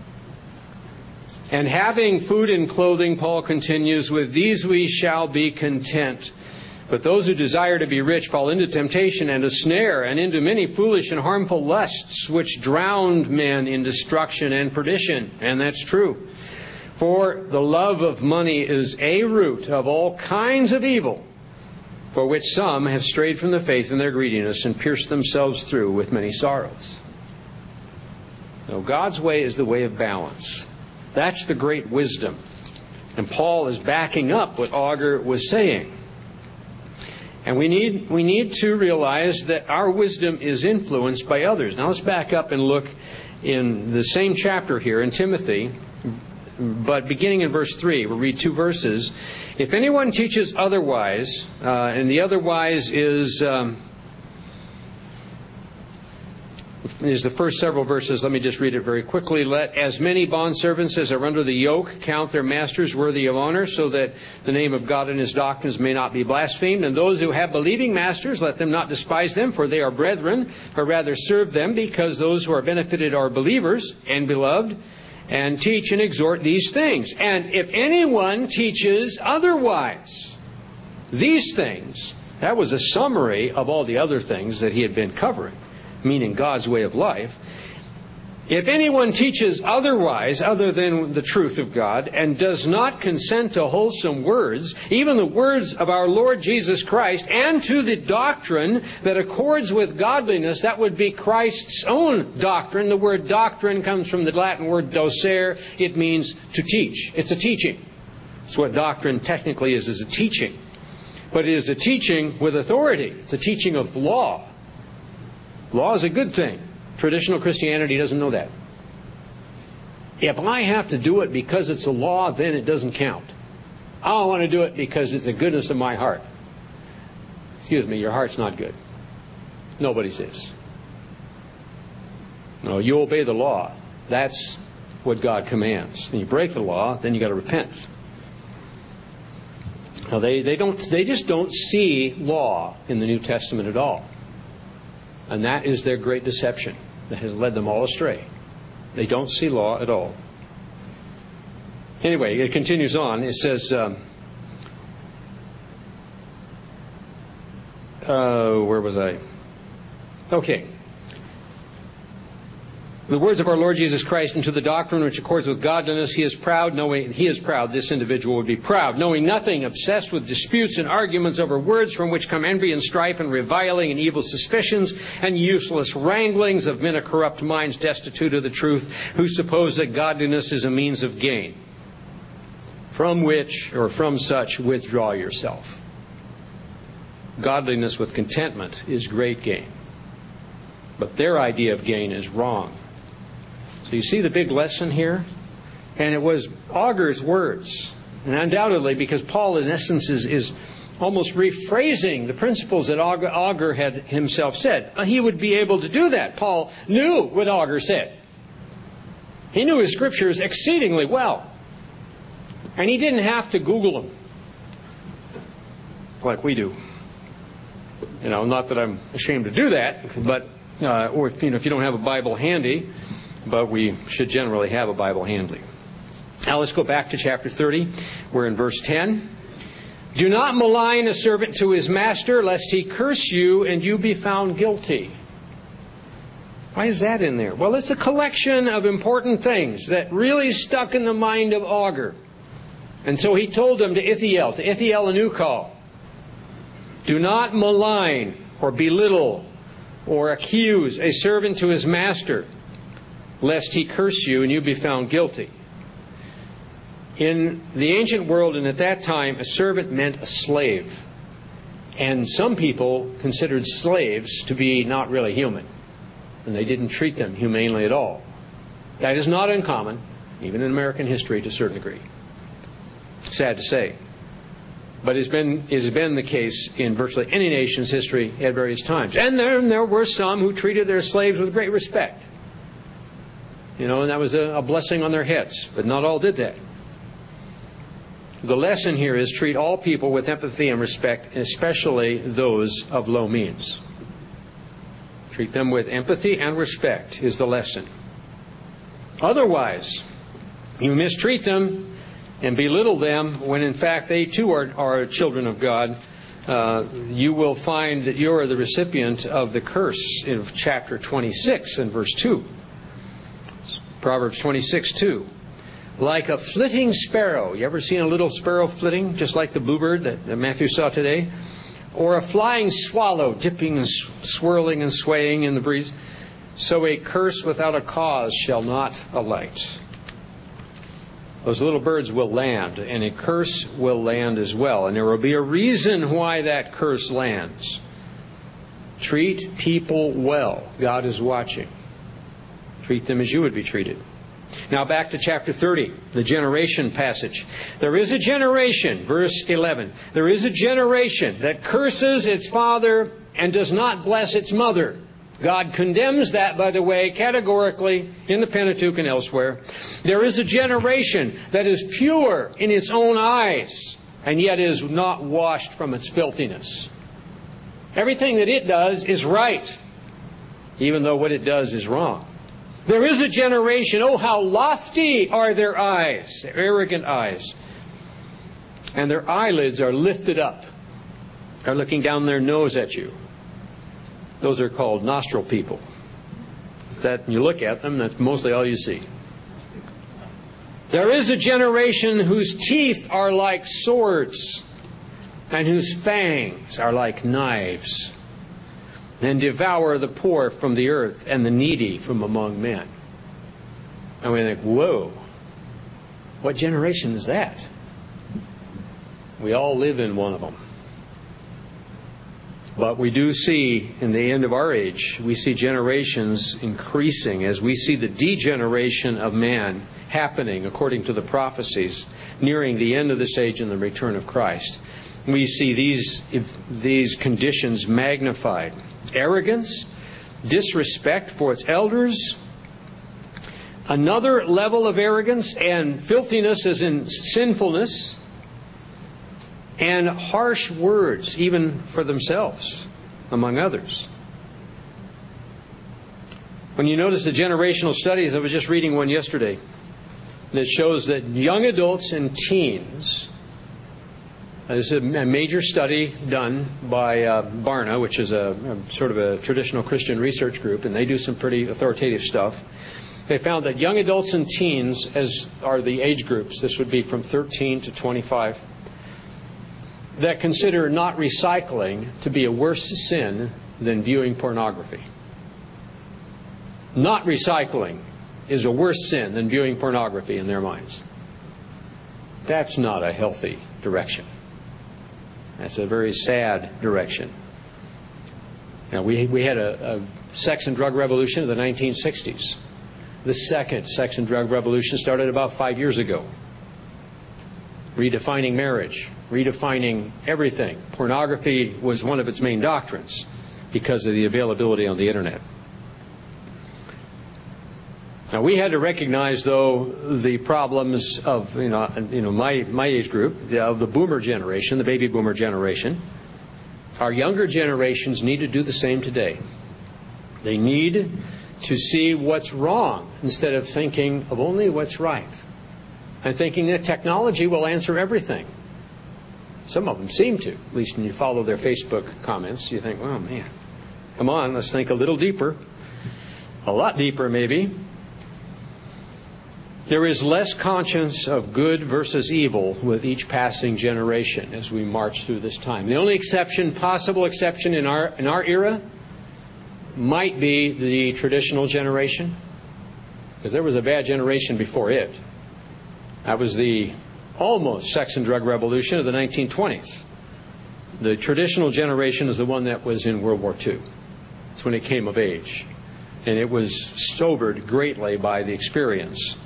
and having food and clothing, Paul continues, with these we shall be content. But those who desire to be rich fall into temptation and a snare, and into many foolish and harmful lusts, which drown men in destruction and perdition. And that's true. For the love of money is a root of all kinds of evil, for which some have strayed from the faith in their greediness and pierced themselves through with many sorrows. Now, God's way is the way of balance. That's the great wisdom. And Paul is backing up what Augur was saying. And we need we need to realize that our wisdom is influenced by others. Now let's back up and look in the same chapter here in Timothy, but beginning in verse three. We'll read two verses. If anyone teaches otherwise, uh, and the otherwise is um, is the first several verses. Let me just read it very quickly. Let as many bondservants as are under the yoke count their masters worthy of honor, so that the name of God and His doctrines may not be blasphemed. And those who have believing masters, let them not despise them, for they are brethren, but rather serve them, because those who are benefited are believers and beloved. And teach and exhort these things. And if anyone teaches otherwise, these things, that was a summary of all the other things that he had been covering, meaning God's way of life. If anyone teaches otherwise, other than the truth of God, and does not consent to wholesome words, even the words of our Lord Jesus Christ, and to the doctrine that accords with godliness, that would be Christ's own doctrine. The word doctrine comes from the Latin word docere. It means to teach. It's a teaching. That's what doctrine technically is, is a teaching. But it is a teaching with authority. It's a teaching of law. Law is a good thing. Traditional Christianity doesn't know that. If I have to do it because it's a law, then it doesn't count. I don't want to do it because it's the goodness of my heart. Excuse me, your heart's not good. Nobody's is. No, you obey the law. That's what God commands. And you break the law, then you got to repent. Now they, they don't they just don't see law in the New Testament at all. And that is their great deception that has led them all astray. They don't see law at all. Anyway, it continues on. It says, um, uh, where was I? Okay. The words of our Lord Jesus Christ, into the doctrine which accords with godliness, he is proud, knowing he is proud, this individual would be proud, knowing nothing, obsessed with disputes and arguments over words, from which come envy and strife and reviling and evil suspicions and useless wranglings of men of corrupt minds, destitute of the truth, who suppose that godliness is a means of gain, from which, or from such, withdraw yourself. Godliness with contentment is great gain. But their idea of gain is wrong. So you see the big lesson here? And it was Augur's words. And undoubtedly, because Paul in essence is, is almost rephrasing the principles that Augur, Augur had himself said. He would be able to do that. Paul knew what Augur said. He knew his scriptures exceedingly well. And he didn't have to Google them like we do. You know, not that I'm ashamed to do that, but uh, or you know, if you don't have a Bible handy, but we should generally have a Bible handy. Now let's go back to chapter thirty. We're in verse ten. Do not malign a servant to his master, lest he curse you and you be found guilty. Why is that in there? Well, it's a collection of important things that really stuck in the mind of Augur. And so he told them to Ithiel, to Ithiel and Ucal, do not malign or belittle or accuse a servant to his master, lest he curse you and you be found guilty. In the ancient world and at that time, a servant meant a slave. And some people considered slaves to be not really human. and they didn't treat them humanely at all. That is not uncommon, even in American history to a certain degree. Sad to say. But it's been, it's been the case in virtually any nation's history at various times. And there, there were some who treated their slaves with great respect. You know, and that was a, a blessing on their heads. But not all did that. The lesson here is treat all people with empathy and respect, especially those of low means. Treat them with empathy and respect is the lesson. Otherwise, you mistreat them and belittle them when in fact they too are, are children of God. Uh, you will find that you are the recipient of the curse in chapter twenty-six and verse two. Proverbs twenty-six two. Like a flitting sparrow. You ever seen a little sparrow flitting, just like the bluebird that, that Matthew saw today? Or a flying swallow dipping and swirling and swaying in the breeze. So a curse without a cause shall not alight. Those little birds will land, and a curse will land as well. And there will be a reason why that curse lands. Treat people well. God is watching. Treat them as you would be treated. Now back to chapter thirty, the generation passage. There is a generation, verse eleven. There is a generation that curses its father and does not bless its mother. God condemns that, by the way, categorically in the Pentateuch and elsewhere. There is a generation that is pure in its own eyes and yet is not washed from its filthiness. Everything that it does is right, even though what it does is wrong. There is a generation, oh, how lofty are their eyes, their arrogant eyes. And their eyelids are lifted up. They're looking down their nose at you. Those are called nostril people. It's that when you look at them, that's mostly all you see. There is a generation whose teeth are like swords and whose fangs are like knives, and devour the poor from the earth and the needy from among men. And we think, whoa, what generation is that? We all live in one of them. But we do see, in the end of our age, we see generations increasing as we see the degeneration of man happening according to the prophecies, nearing the end of this age and the return of Christ. We see these, these conditions magnified. Arrogance, disrespect for its elders, another level of arrogance and filthiness as in sinfulness, and harsh words, even for themselves, among others. When you notice the generational studies, I was just reading one yesterday that shows that young adults and teens, this is a major study done by uh, Barna, which is a, a sort of a traditional Christian research group, and they do some pretty authoritative stuff. They found that young adults and teens, as are the age groups, this would be from thirteen to twenty-five, that consider not recycling to be a worse sin than viewing pornography. Not recycling is a worse sin than viewing pornography in their minds. That's not a healthy direction. That's a very sad direction. Now, we we had a, a sex and drug revolution of the nineteen sixties. The second sex and drug revolution started about five years ago. Redefining marriage, redefining everything. Pornography was one of its main doctrines because of the availability on the internet. Now, we had to recognize, though, the problems of, you know, you know my, my age group, of the boomer generation, the baby boomer generation. Our younger generations need to do the same today. They need to see what's wrong instead of thinking of only what's right. And thinking that technology will answer everything. Some of them seem to. At least when you follow their Facebook comments, you think, oh man, come on, let's think a little deeper. A lot deeper, maybe. There is less conscience of good versus evil with each passing generation as we march through this time. The only exception, possible exception in our in our era, might be the traditional generation, because there was a bad generation before it. That was the almost sex and drug revolution of the nineteen twenties. The traditional generation is the one that was in World War Two. It's when it came of age. And it was sobered greatly by the experience.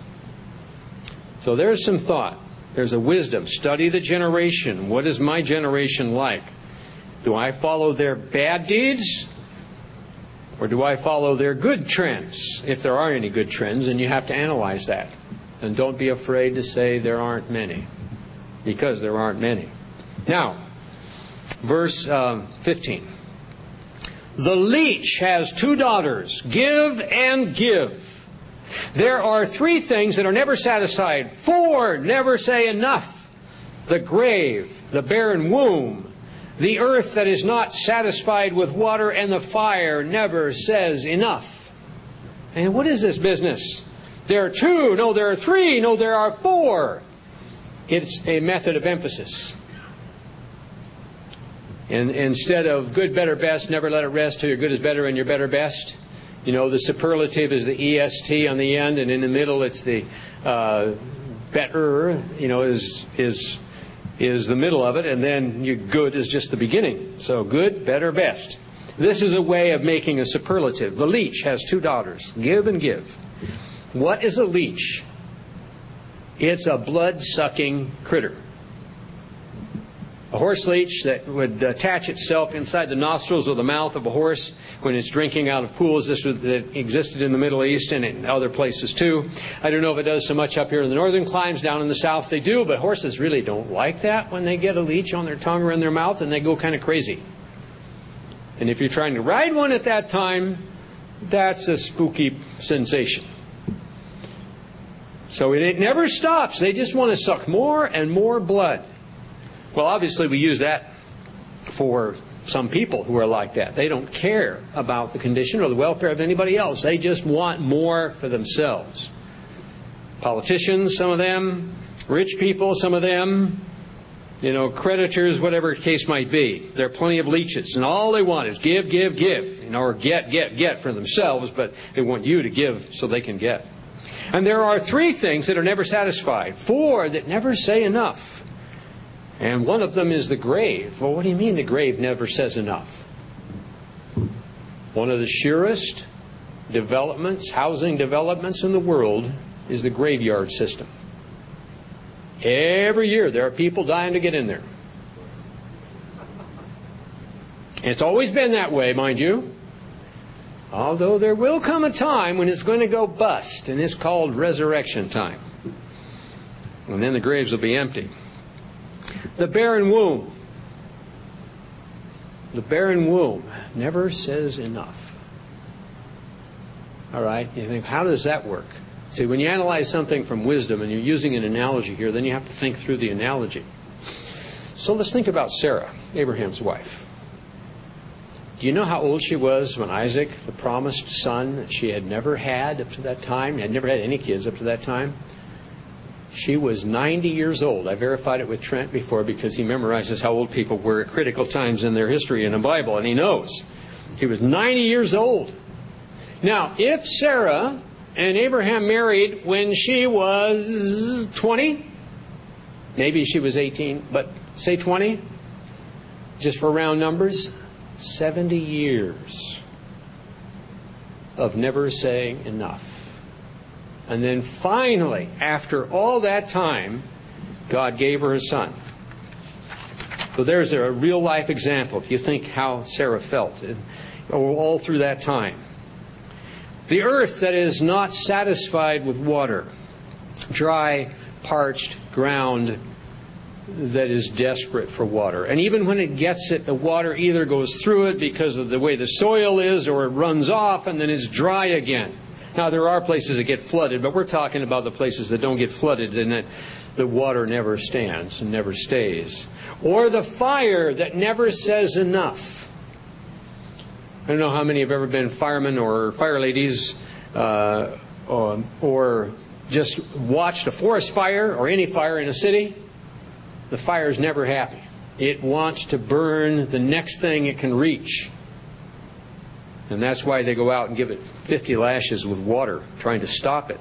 So there's some thought. There's a wisdom. Study the generation. What is my generation like? Do I follow their bad deeds? Or do I follow their good trends? If there are any good trends, then you have to analyze that. And don't be afraid to say there aren't many. Because there aren't many. Now, verse um, fifteen. The leech has two daughters. Give and give. There are three things that are never satisfied. Four never say enough. The grave, the barren womb, the earth that is not satisfied with water, and the fire never says enough. And what is this business? There are two. No, there are three. No, there are four. It's a method of emphasis. And instead of good, better, best, never let it rest till your good is better and your better best. You know, the superlative is the E S T on the end, and in the middle it's the uh, better, you know, is is is the middle of it, and then you good is just the beginning. So good, better, best. This is a way of making a superlative. The leech has two daughters. Give and give. What is a leech? It's a blood-sucking critter. A horse leech that would attach itself inside the nostrils or the mouth of a horse when it's drinking out of pools. This was, that existed in the Middle East and in other places too. I don't know if it does so much up here in the northern climes. Down in the south they do, but horses really don't like that when they get a leech on their tongue or in their mouth, and they go kind of crazy. And if you're trying to ride one at that time, that's a spooky sensation. So it, it never stops. They just want to suck more and more blood. Well, obviously we use that for some people who are like that. They don't care about the condition or the welfare of anybody else. They just want more for themselves. Politicians, some of them. Rich people, some of them. You know, creditors, whatever the case might be. There are plenty of leeches. And all they want is give, give, give. You know, or get, get, get for themselves. But they want you to give so they can get. And there are three things that are never satisfied. Four that never say enough. And one of them is the grave. Well, what do you mean the grave never says enough? One of the surest developments, housing developments in the world is the graveyard system. Every year there are people dying to get in there. And it's always been that way, mind you. Although there will come a time when it's going to go bust, and it's called resurrection time. And then the graves will be empty. The barren womb. The barren womb never says enough. All right? You think, how does that work? See, when you analyze something from wisdom and you're using an analogy here, then you have to think through the analogy. So let's think about Sarah, Abraham's wife. Do you know how old she was when Isaac, the promised son that she had never had up to that time, had never had any kids up to that time? She was ninety years old. I verified it with Trent before because he memorizes how old people were at critical times in their history in the Bible, and he knows. He was ninety years old. Now, if Sarah and Abraham married when she was twenty, maybe she was eighteen, but say twenty, just for round numbers, seventy years of never saying enough. And then finally, after all that time, God gave her a son. So there's a real life example. If you think how Sarah felt all through that time. The earth that is not satisfied with water, dry, parched ground that is desperate for water. And even when it gets it, the water either goes through it because of the way the soil is, or it runs off and then is dry again. Now, there are places that get flooded, but we're talking about the places that don't get flooded and that the water never stands and never stays. Or the fire that never says enough. I don't know how many have ever been firemen or fire ladies uh, or, or just watched a forest fire or any fire in a city. The fire is never happy. It wants to burn the next thing it can reach. And that's why they go out and give it fifty lashes with water, trying to stop it.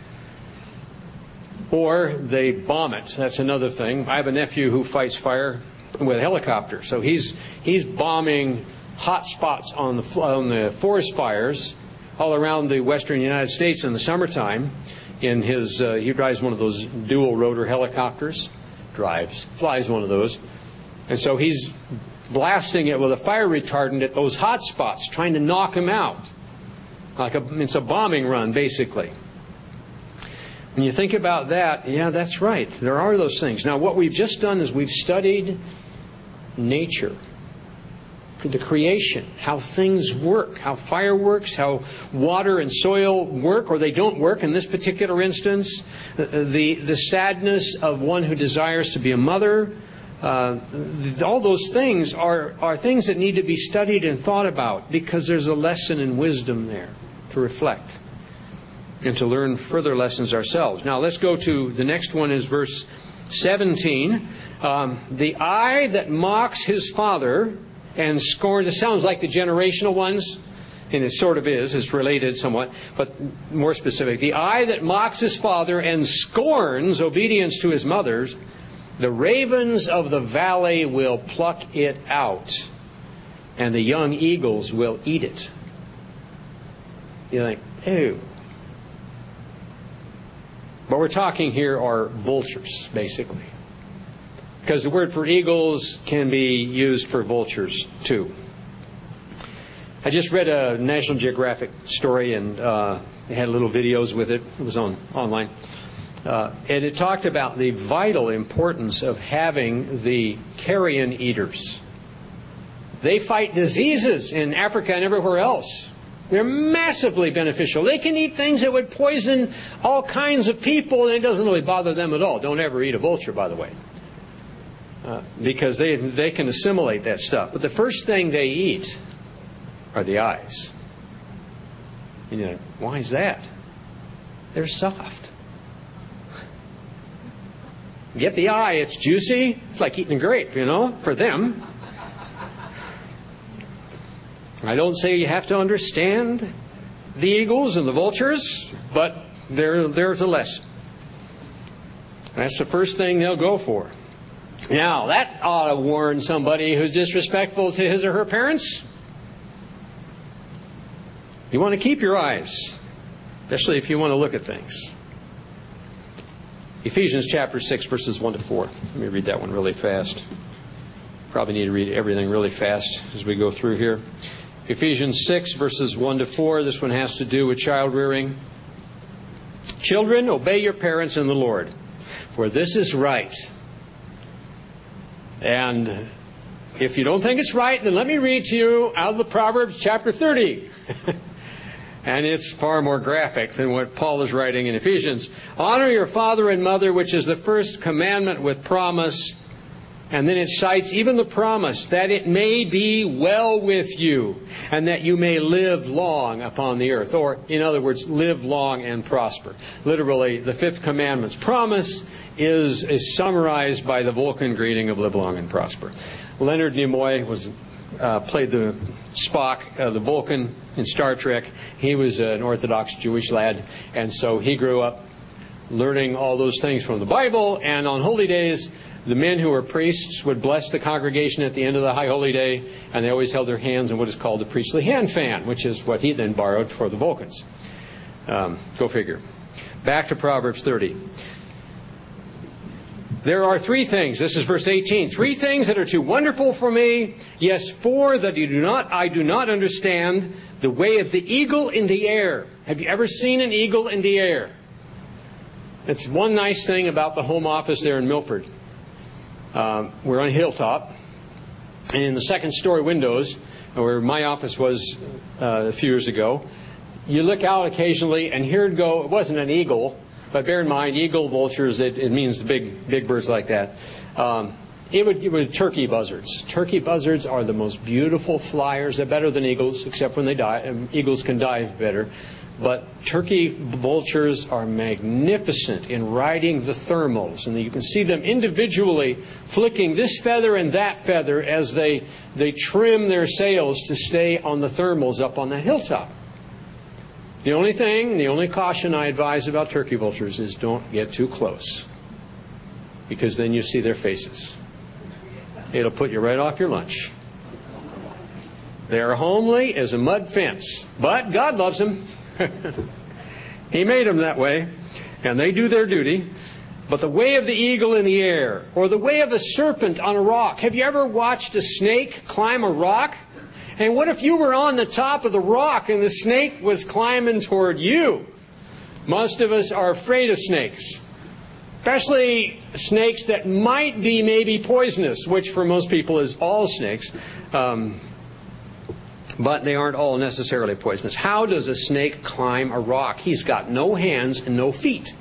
Or they bomb it. That's another thing. I have a nephew who fights fire with a helicopter. So he's he's bombing hot spots on the on the forest fires all around the western United States in the summertime. In his, uh, he drives one of those dual rotor helicopters, drives, flies one of those, and so he's blasting it with a fire retardant at those hot spots, trying to knock them out. Like a, it's a bombing run, basically. When you think about that, yeah, that's right. There are those things. Now, what we've just done is we've studied nature, the creation, how things work, how fire works, how water and soil work, or they don't work in this particular instance, the, the sadness of one who desires to be a mother. Uh, all those things are, are things that need to be studied and thought about, because there's a lesson in wisdom there to reflect and to learn further lessons ourselves. Now let's go to the next one, is verse seventeen. Um, the eye that mocks his father and scorns, it sounds like the generational ones, and it sort of is, it's related somewhat, but more specific. The eye that mocks his father and scorns obedience to his mother's, the ravens of the valley will pluck it out, and the young eagles will eat it. You're like, ew. What we're talking here are vultures, basically. Because the word for eagles can be used for vultures, too. I just read a National Geographic story, and uh, they had little videos with it. It was on online. Uh, and it talked about the vital importance of having the carrion eaters. They fight diseases in Africa and everywhere else. They're massively beneficial. They can eat things that would poison all kinds of people, and it doesn't really bother them at all. Don't ever eat a vulture, by the way. Uh, because they they can assimilate that stuff. But the first thing they eat are the eyes. And you're like, why is that? They're soft. Get the eye, it's juicy. It's like eating a grape, you know, for them. I don't say you have to understand the eagles and the vultures, but there there's a lesson. That's the first thing they'll go for. Now, that ought to warn somebody who's disrespectful to his or her parents. You want to keep your eyes, especially if you want to look at things. Ephesians chapter six, verses one to four. Let me read that one really fast. Probably need to read everything really fast as we go through here. Ephesians six, verses one to four. This one has to do with child rearing. Children, obey your parents in the Lord, for this is right. And if you don't think it's right, then let me read to you out of the Proverbs chapter thirty. And it's far more graphic than what Paul is writing in Ephesians. Honor your father and mother, which is the first commandment with promise. And then it cites even the promise that it may be well with you and that you may live long upon the earth. Or, in other words, live long and prosper. Literally, the fifth commandment's promise is, is summarized by the Vulcan greeting of live long and prosper. Leonard Nimoy was uh, played the Spock, uh, the Vulcan in Star Trek. He was an Orthodox Jewish lad, and so he grew up learning all those things from the Bible. And on holy days, the men who were priests would bless the congregation at the end of the High Holy Day, and they always held their hands in what is called the priestly hand fan, which is what he then borrowed for the Vulcans. Um, go figure. Back to Proverbs thirty. There are three things. This is verse eighteen. Three things that are too wonderful for me. Yes, four that you do not, I do not understand. The way of the eagle in the air. Have you ever seen an eagle in the air? It's one nice thing about the home office there in Milford. Um, we're on a hilltop, and in the second story windows, where my office was uh, a few years ago, you look out occasionally, and here it go. It wasn't an eagle, but bear in mind, eagle, vultures, it, it means the big big birds like that. Um, it would it would turkey buzzards. Turkey buzzards are the most beautiful flyers. They're better than eagles, except when they dive. Um, eagles can dive better. But turkey vultures are magnificent in riding the thermals. And you can see them individually flicking this feather and that feather as they, they trim their sails to stay on the thermals up on that hilltop. The only thing, the only caution I advise about turkey vultures is don't get too close. Because then you see their faces. It'll put you right off your lunch. They are homely as a mud fence. But God loves them. He made them that way. And they do their duty. But the way of the eagle in the air, or the way of a serpent on a rock. Have you ever watched a snake climb a rock? And what if you were on the top of the rock and the snake was climbing toward you? Most of us are afraid of snakes. Especially snakes that might be maybe poisonous, which for most people is all snakes. Um, but they aren't all necessarily poisonous. How does a snake climb a rock? He's got no hands and no feet.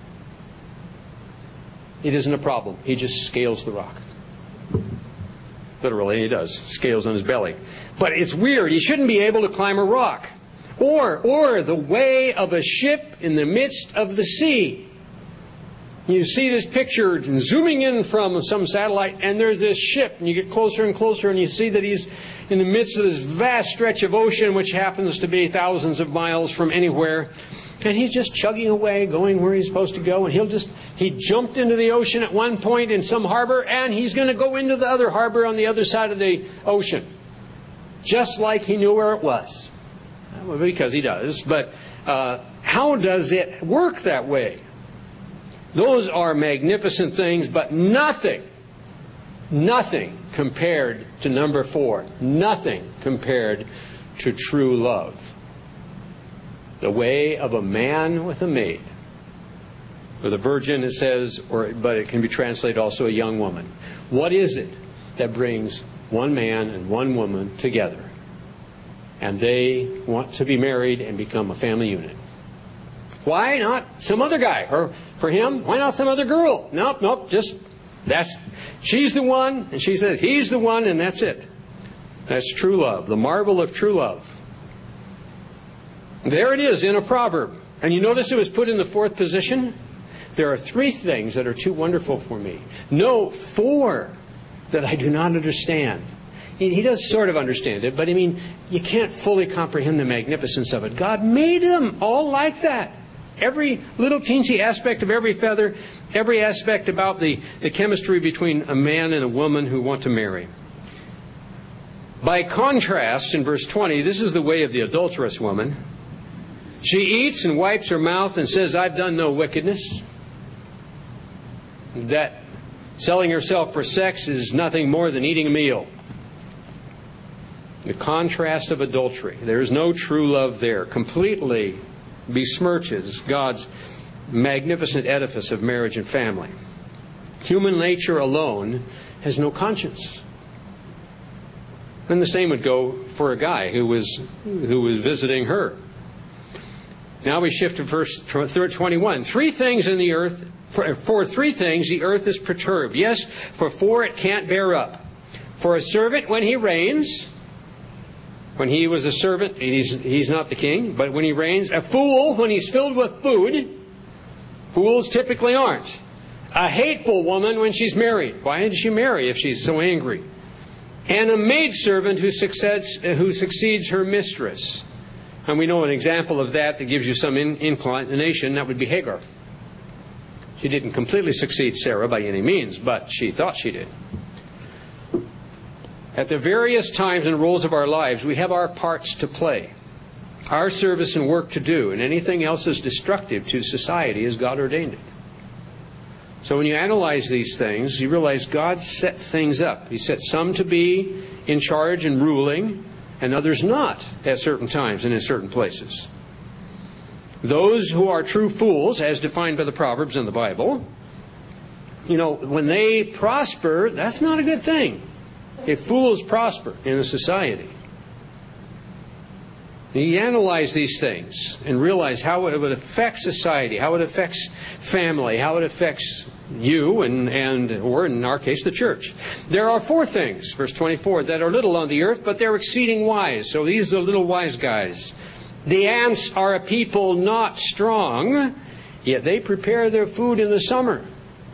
It isn't a problem. He just scales the rock. Literally, he does. Scales on his belly. But it's weird. He shouldn't be able to climb a rock. Or, or the way of a ship in the midst of the sea. You see this picture zooming in from some satellite, and there's this ship, and you get closer and closer, and you see that he's in the midst of this vast stretch of ocean, which happens to be thousands of miles from anywhere. And he's just chugging away, going where he's supposed to go. And he'll just, he jumped into the ocean at one point in some harbor, and he's going to go into the other harbor on the other side of the ocean. Just like he knew where it was. Well, because he does. But uh, how does it work that way? Those are magnificent things, but nothing, nothing compared to number four. Nothing compared to true love. The way of a man with a maid. With a virgin, it says, or but it can be translated also a young woman. What is it that brings one man and one woman together? And they want to be married and become a family unit. Why not some other guy? Or for him, why not some other girl? Nope, nope, just that's she's the one, and she says he's the one, and that's it. That's true love, the marvel of true love. There it is in a proverb. And you notice it was put in the fourth position? There are three things that are too wonderful for me. No, four that I do not understand. He, he does sort of understand it, but I mean, you can't fully comprehend the magnificence of it. God made them all like that. Every little teensy aspect of every feather, every aspect about the, the chemistry between a man and a woman who want to marry. By contrast, in verse twenty, this is the way of the adulterous woman. She eats and wipes her mouth and says, I've done no wickedness. That selling herself for sex is nothing more than eating a meal. The contrast of adultery. There is no true love there. Completely besmirches God's magnificent edifice of marriage and family. Human nature alone has no conscience. And the same would go for a guy who was who was visiting her. Now we shift to verse twenty-one. Three things in the earth, for, for three things the earth is perturbed. Yes, for four it can't bear up. For a servant when he reigns, when he was a servant, he's, he's not the king, but when he reigns, a fool when he's filled with food, fools typically aren't. A hateful woman when she's married. Why did she marry if she's so angry? And a maidservant who succeeds, who succeeds her mistress. And we know an example of that that gives you some in, inclination. That would be Hagar. She didn't completely succeed Sarah by any means, but she thought she did. At the various times and roles of our lives, we have our parts to play, our service and work to do, and anything else is destructive to society as God ordained it. So when you analyze these things, you realize God set things up. He set some to be in charge and ruling, and others not at certain times and in certain places. Those who are true fools, as defined by the Proverbs in the Bible, you know, when they prosper, that's not a good thing. If fools prosper in a society. You analyze these things and realize how it would affect society, how it affects family, how it affects you and, and or in our case, the church. There are four things, verse twenty-four, that are little on the earth, but they're exceeding wise. So these are little wise guys. The ants are a people not strong, yet they prepare their food in the summer.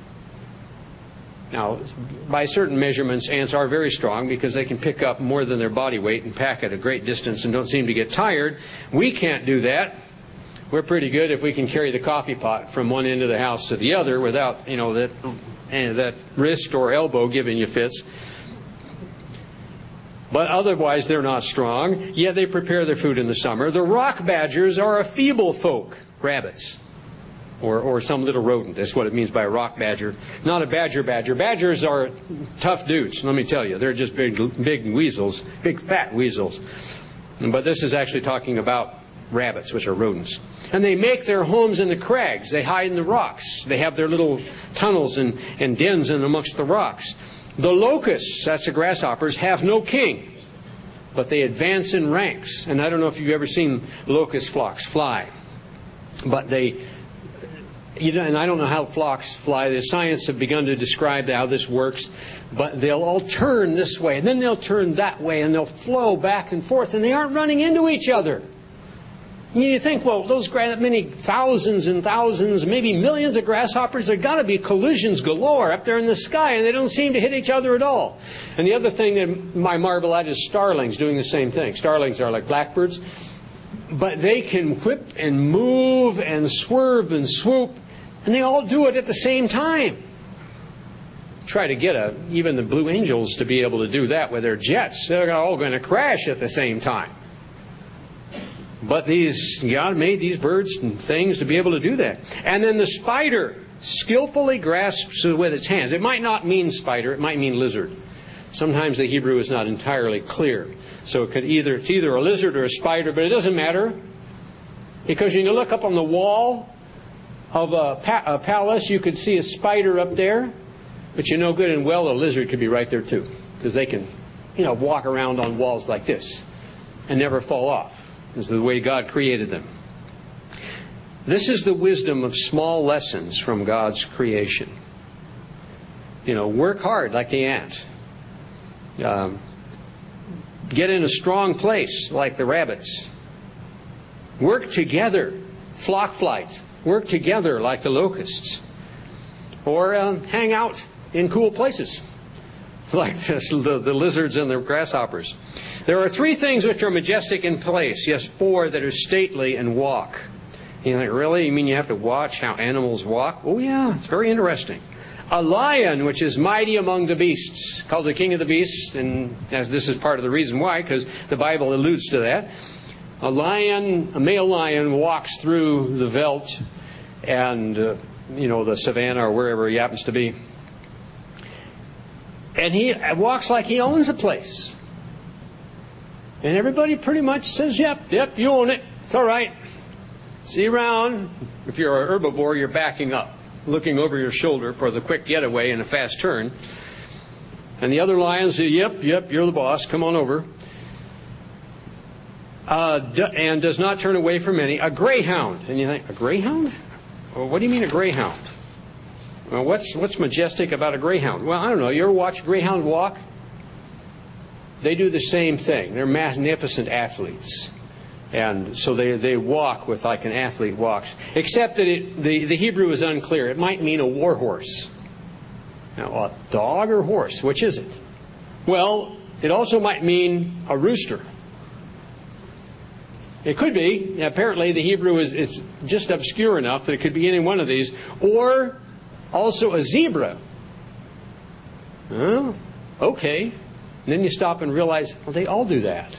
Now, by certain measurements, ants are very strong because they can pick up more than their body weight and pack at a great distance and don't seem to get tired. We can't do that. We're pretty good if we can carry the coffee pot from one end of the house to the other without, you know, that that wrist or elbow giving you fits. but otherwise they're not strong, yet they prepare their food in the summer. The rock badgers are a feeble folk, rabbits, or, or some little rodent. That's what it means by a rock badger. Not a badger badger. Badgers are tough dudes, let me tell you. They're just big, big weasels, big fat weasels. But this is actually talking about rabbits, which are rodents. And they make their homes in the crags. They hide in the rocks. They have their little tunnels and, and dens in amongst the rocks. The locusts, that's the grasshoppers, have no king, but they advance in ranks. And I don't know if you've ever seen locust flocks fly, but they, you know, and I don't know how flocks fly. The science have begun to describe how this works, but they'll all turn this way, and then they'll turn that way, and they'll flow back and forth, and they aren't running into each other. You think, well, those many thousands and thousands, maybe millions of grasshoppers, there got to be collisions galore up there in the sky, and they don't seem to hit each other at all. And the other thing that I marvel at is starlings doing the same thing. Starlings are like blackbirds, but they can whip and move and swerve and swoop, and they all do it at the same time. Try to get a, even the Blue Angels to be able to do that with their jets. They're all going to crash at the same time. But these, God made these birds and things to be able to do that. And then the spider skillfully grasps with its hands. It might not mean spider, it might mean lizard. Sometimes the Hebrew is not entirely clear. So it could either, it's either a lizard or a spider, but it doesn't matter. Because you can look up on the wall of a, pa- a palace, you could see a spider up there. But you know good and well a lizard could be right there too. Because they can, you know, walk around on walls like this and never fall off. This is the way God created them. This is the wisdom of small lessons from God's creation. You know, work hard like the ant. Um, get in a strong place like the rabbits. Work together, flock flight. Work together like the locusts. Or um, hang out in cool places like this, the, the lizards and the grasshoppers. There are three things which are majestic in place. Yes, four that are stately and walk. You think, really? You mean you have to watch how animals walk? Oh, yeah, it's very interesting. A lion, which is mighty among the beasts, called the king of the beasts, and as this is part of the reason why, because the Bible alludes to that. A lion, a male lion, walks through the veldt and, uh, you know, the savannah or wherever he happens to be. And he walks like he owns the place. And everybody pretty much says, yep, yep, you own it. It's all right. See you around. If you're an herbivore, you're backing up, looking over your shoulder for the quick getaway and a fast turn. And the other lions say, yep, yep, you're the boss. Come on over. Uh, and does not turn away from any. A greyhound. And you think, a greyhound? Well, what do you mean a greyhound? Well, what's what's majestic about a greyhound? Well, I don't know. You ever watch a greyhound walk? They do the same thing. They're magnificent athletes. And so they, they walk with like an athlete walks. Except that it, the, the Hebrew is unclear. It might mean a war horse. Now, a dog or horse? Which is it? Well, it also might mean a rooster. It could be. Apparently the Hebrew is it's just obscure enough that it could be any one of these. Or also a zebra. Oh, okay. And then you stop and realize, well, they all do that.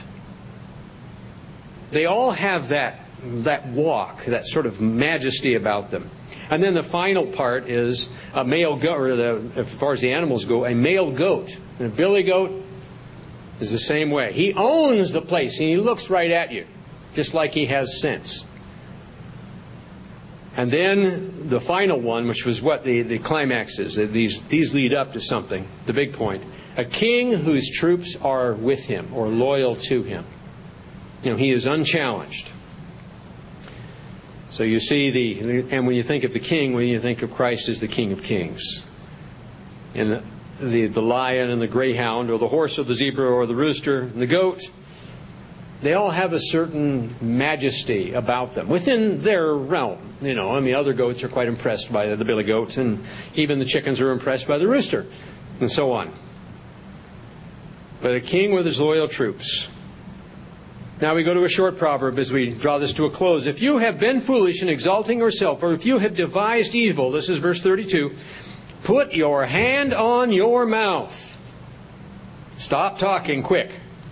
They all have that that walk, that sort of majesty about them. And then the final part is a male goat, or the, as far as the animals go, a male goat. And a billy goat is the same way. He owns the place, and he looks right at you, just like he has sense. And then the final one, which was what the, the climax is. These, these lead up to something, the big point. A king whose troops are with him or loyal to him. You know, he is unchallenged. So you see the, and when you think of the king, when you think of Christ as the King of Kings. And the, the, the lion and the greyhound, or the horse or the zebra or the rooster and the goat, they all have a certain majesty about them within their realm. You know, I mean, other goats are quite impressed by the, the billy goats, and even the chickens are impressed by the rooster, and so on. But a king with his loyal troops. Now we go to a short proverb as we draw this to a close. If you have been foolish in exalting yourself, or if you have devised evil, this is verse thirty-two, put your hand on your mouth. Stop talking quick.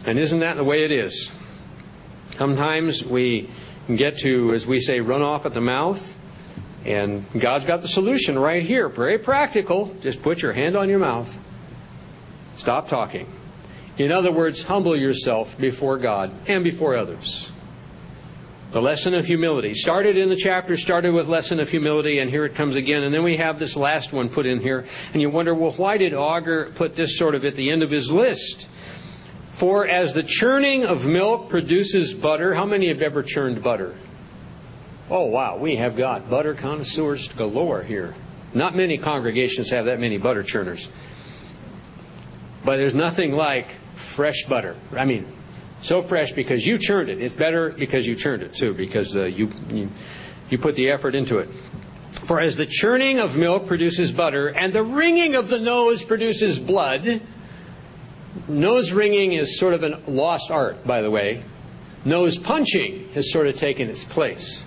And isn't that the way it is? Sometimes we get to, as we say, run off at the mouth, and God's got the solution right here. Very practical. Just put your hand on your mouth. Stop talking. In other words, humble yourself before God and before others. The lesson of humility. Started in the chapter, started with lesson of humility, and here it comes again. And then we have this last one put in here. And you wonder, well, why did Augur put this sort of at the end of his list? For as the churning of milk produces butter. How many have ever churned butter? Oh, wow, we have got butter connoisseurs galore here. Not many congregations have that many butter churners. But there's nothing like fresh butter. I mean, so fresh because you churned it. It's better because you churned it too, because uh, you, you you put the effort into it. For as the churning of milk produces butter, and the wringing of the nose produces blood. Nose wringing is sort of a lost art, by the way. Nose punching has sort of taken its place.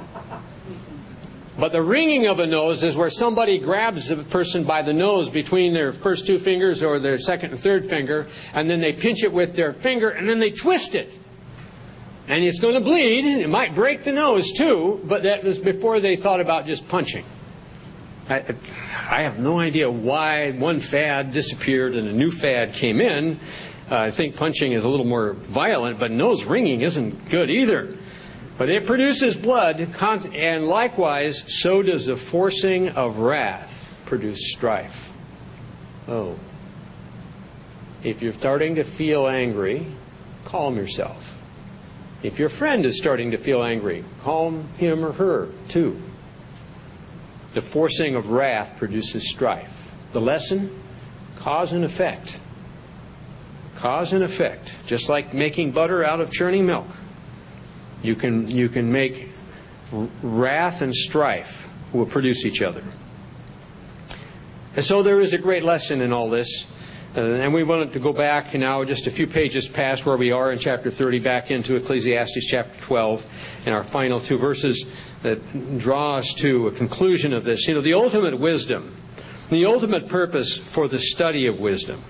But the wringing of a nose is where somebody grabs a person by the nose between their first two fingers or their second and third finger, and then they pinch it with their finger, and then they twist it. And it's going to bleed. It might break the nose too, but that was before they thought about just punching. I, I have no idea why one fad disappeared and a new fad came in. Uh, I think punching is a little more violent, but nose wringing isn't good either. But it produces blood, and likewise, so does the forcing of wrath produce strife. Oh. If you're starting to feel angry, calm yourself. If your friend is starting to feel angry, calm him or her too. The forcing of wrath produces strife. The lesson? Cause and effect. Cause and effect. Just like making butter out of churning milk. You can you can make wrath and strife will produce each other. And so there is a great lesson in all this. Uh, and we wanted to go back now just a few pages past where we are in chapter thirty, back into Ecclesiastes chapter twelve, and our final two verses that draw us to a conclusion of this. You know, the ultimate wisdom, the ultimate purpose for the study of wisdom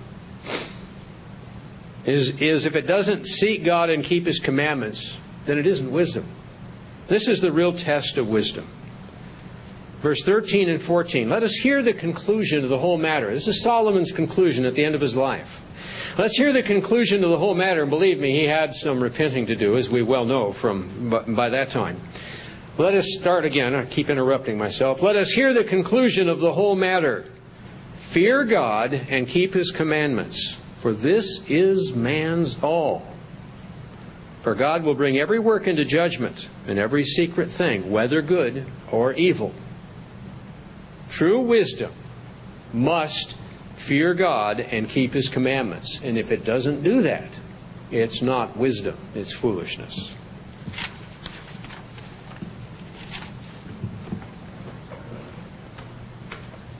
is, is if it doesn't seek God and keep His commandments, then it isn't wisdom. This is the real test of wisdom. Verse thirteen and fourteen. Let us hear the conclusion of the whole matter. This is Solomon's conclusion at the end of his life. Let's hear the conclusion of the whole matter. And believe me, he had some repenting to do, as we well know from by that time. Let us start again. I keep interrupting myself. Let us hear the conclusion of the whole matter. Fear God and keep His commandments, for this is man's all. For God will bring every work into judgment, and every secret thing, whether good or evil. True wisdom must fear God and keep His commandments. And if it doesn't do that, it's not wisdom, it's foolishness.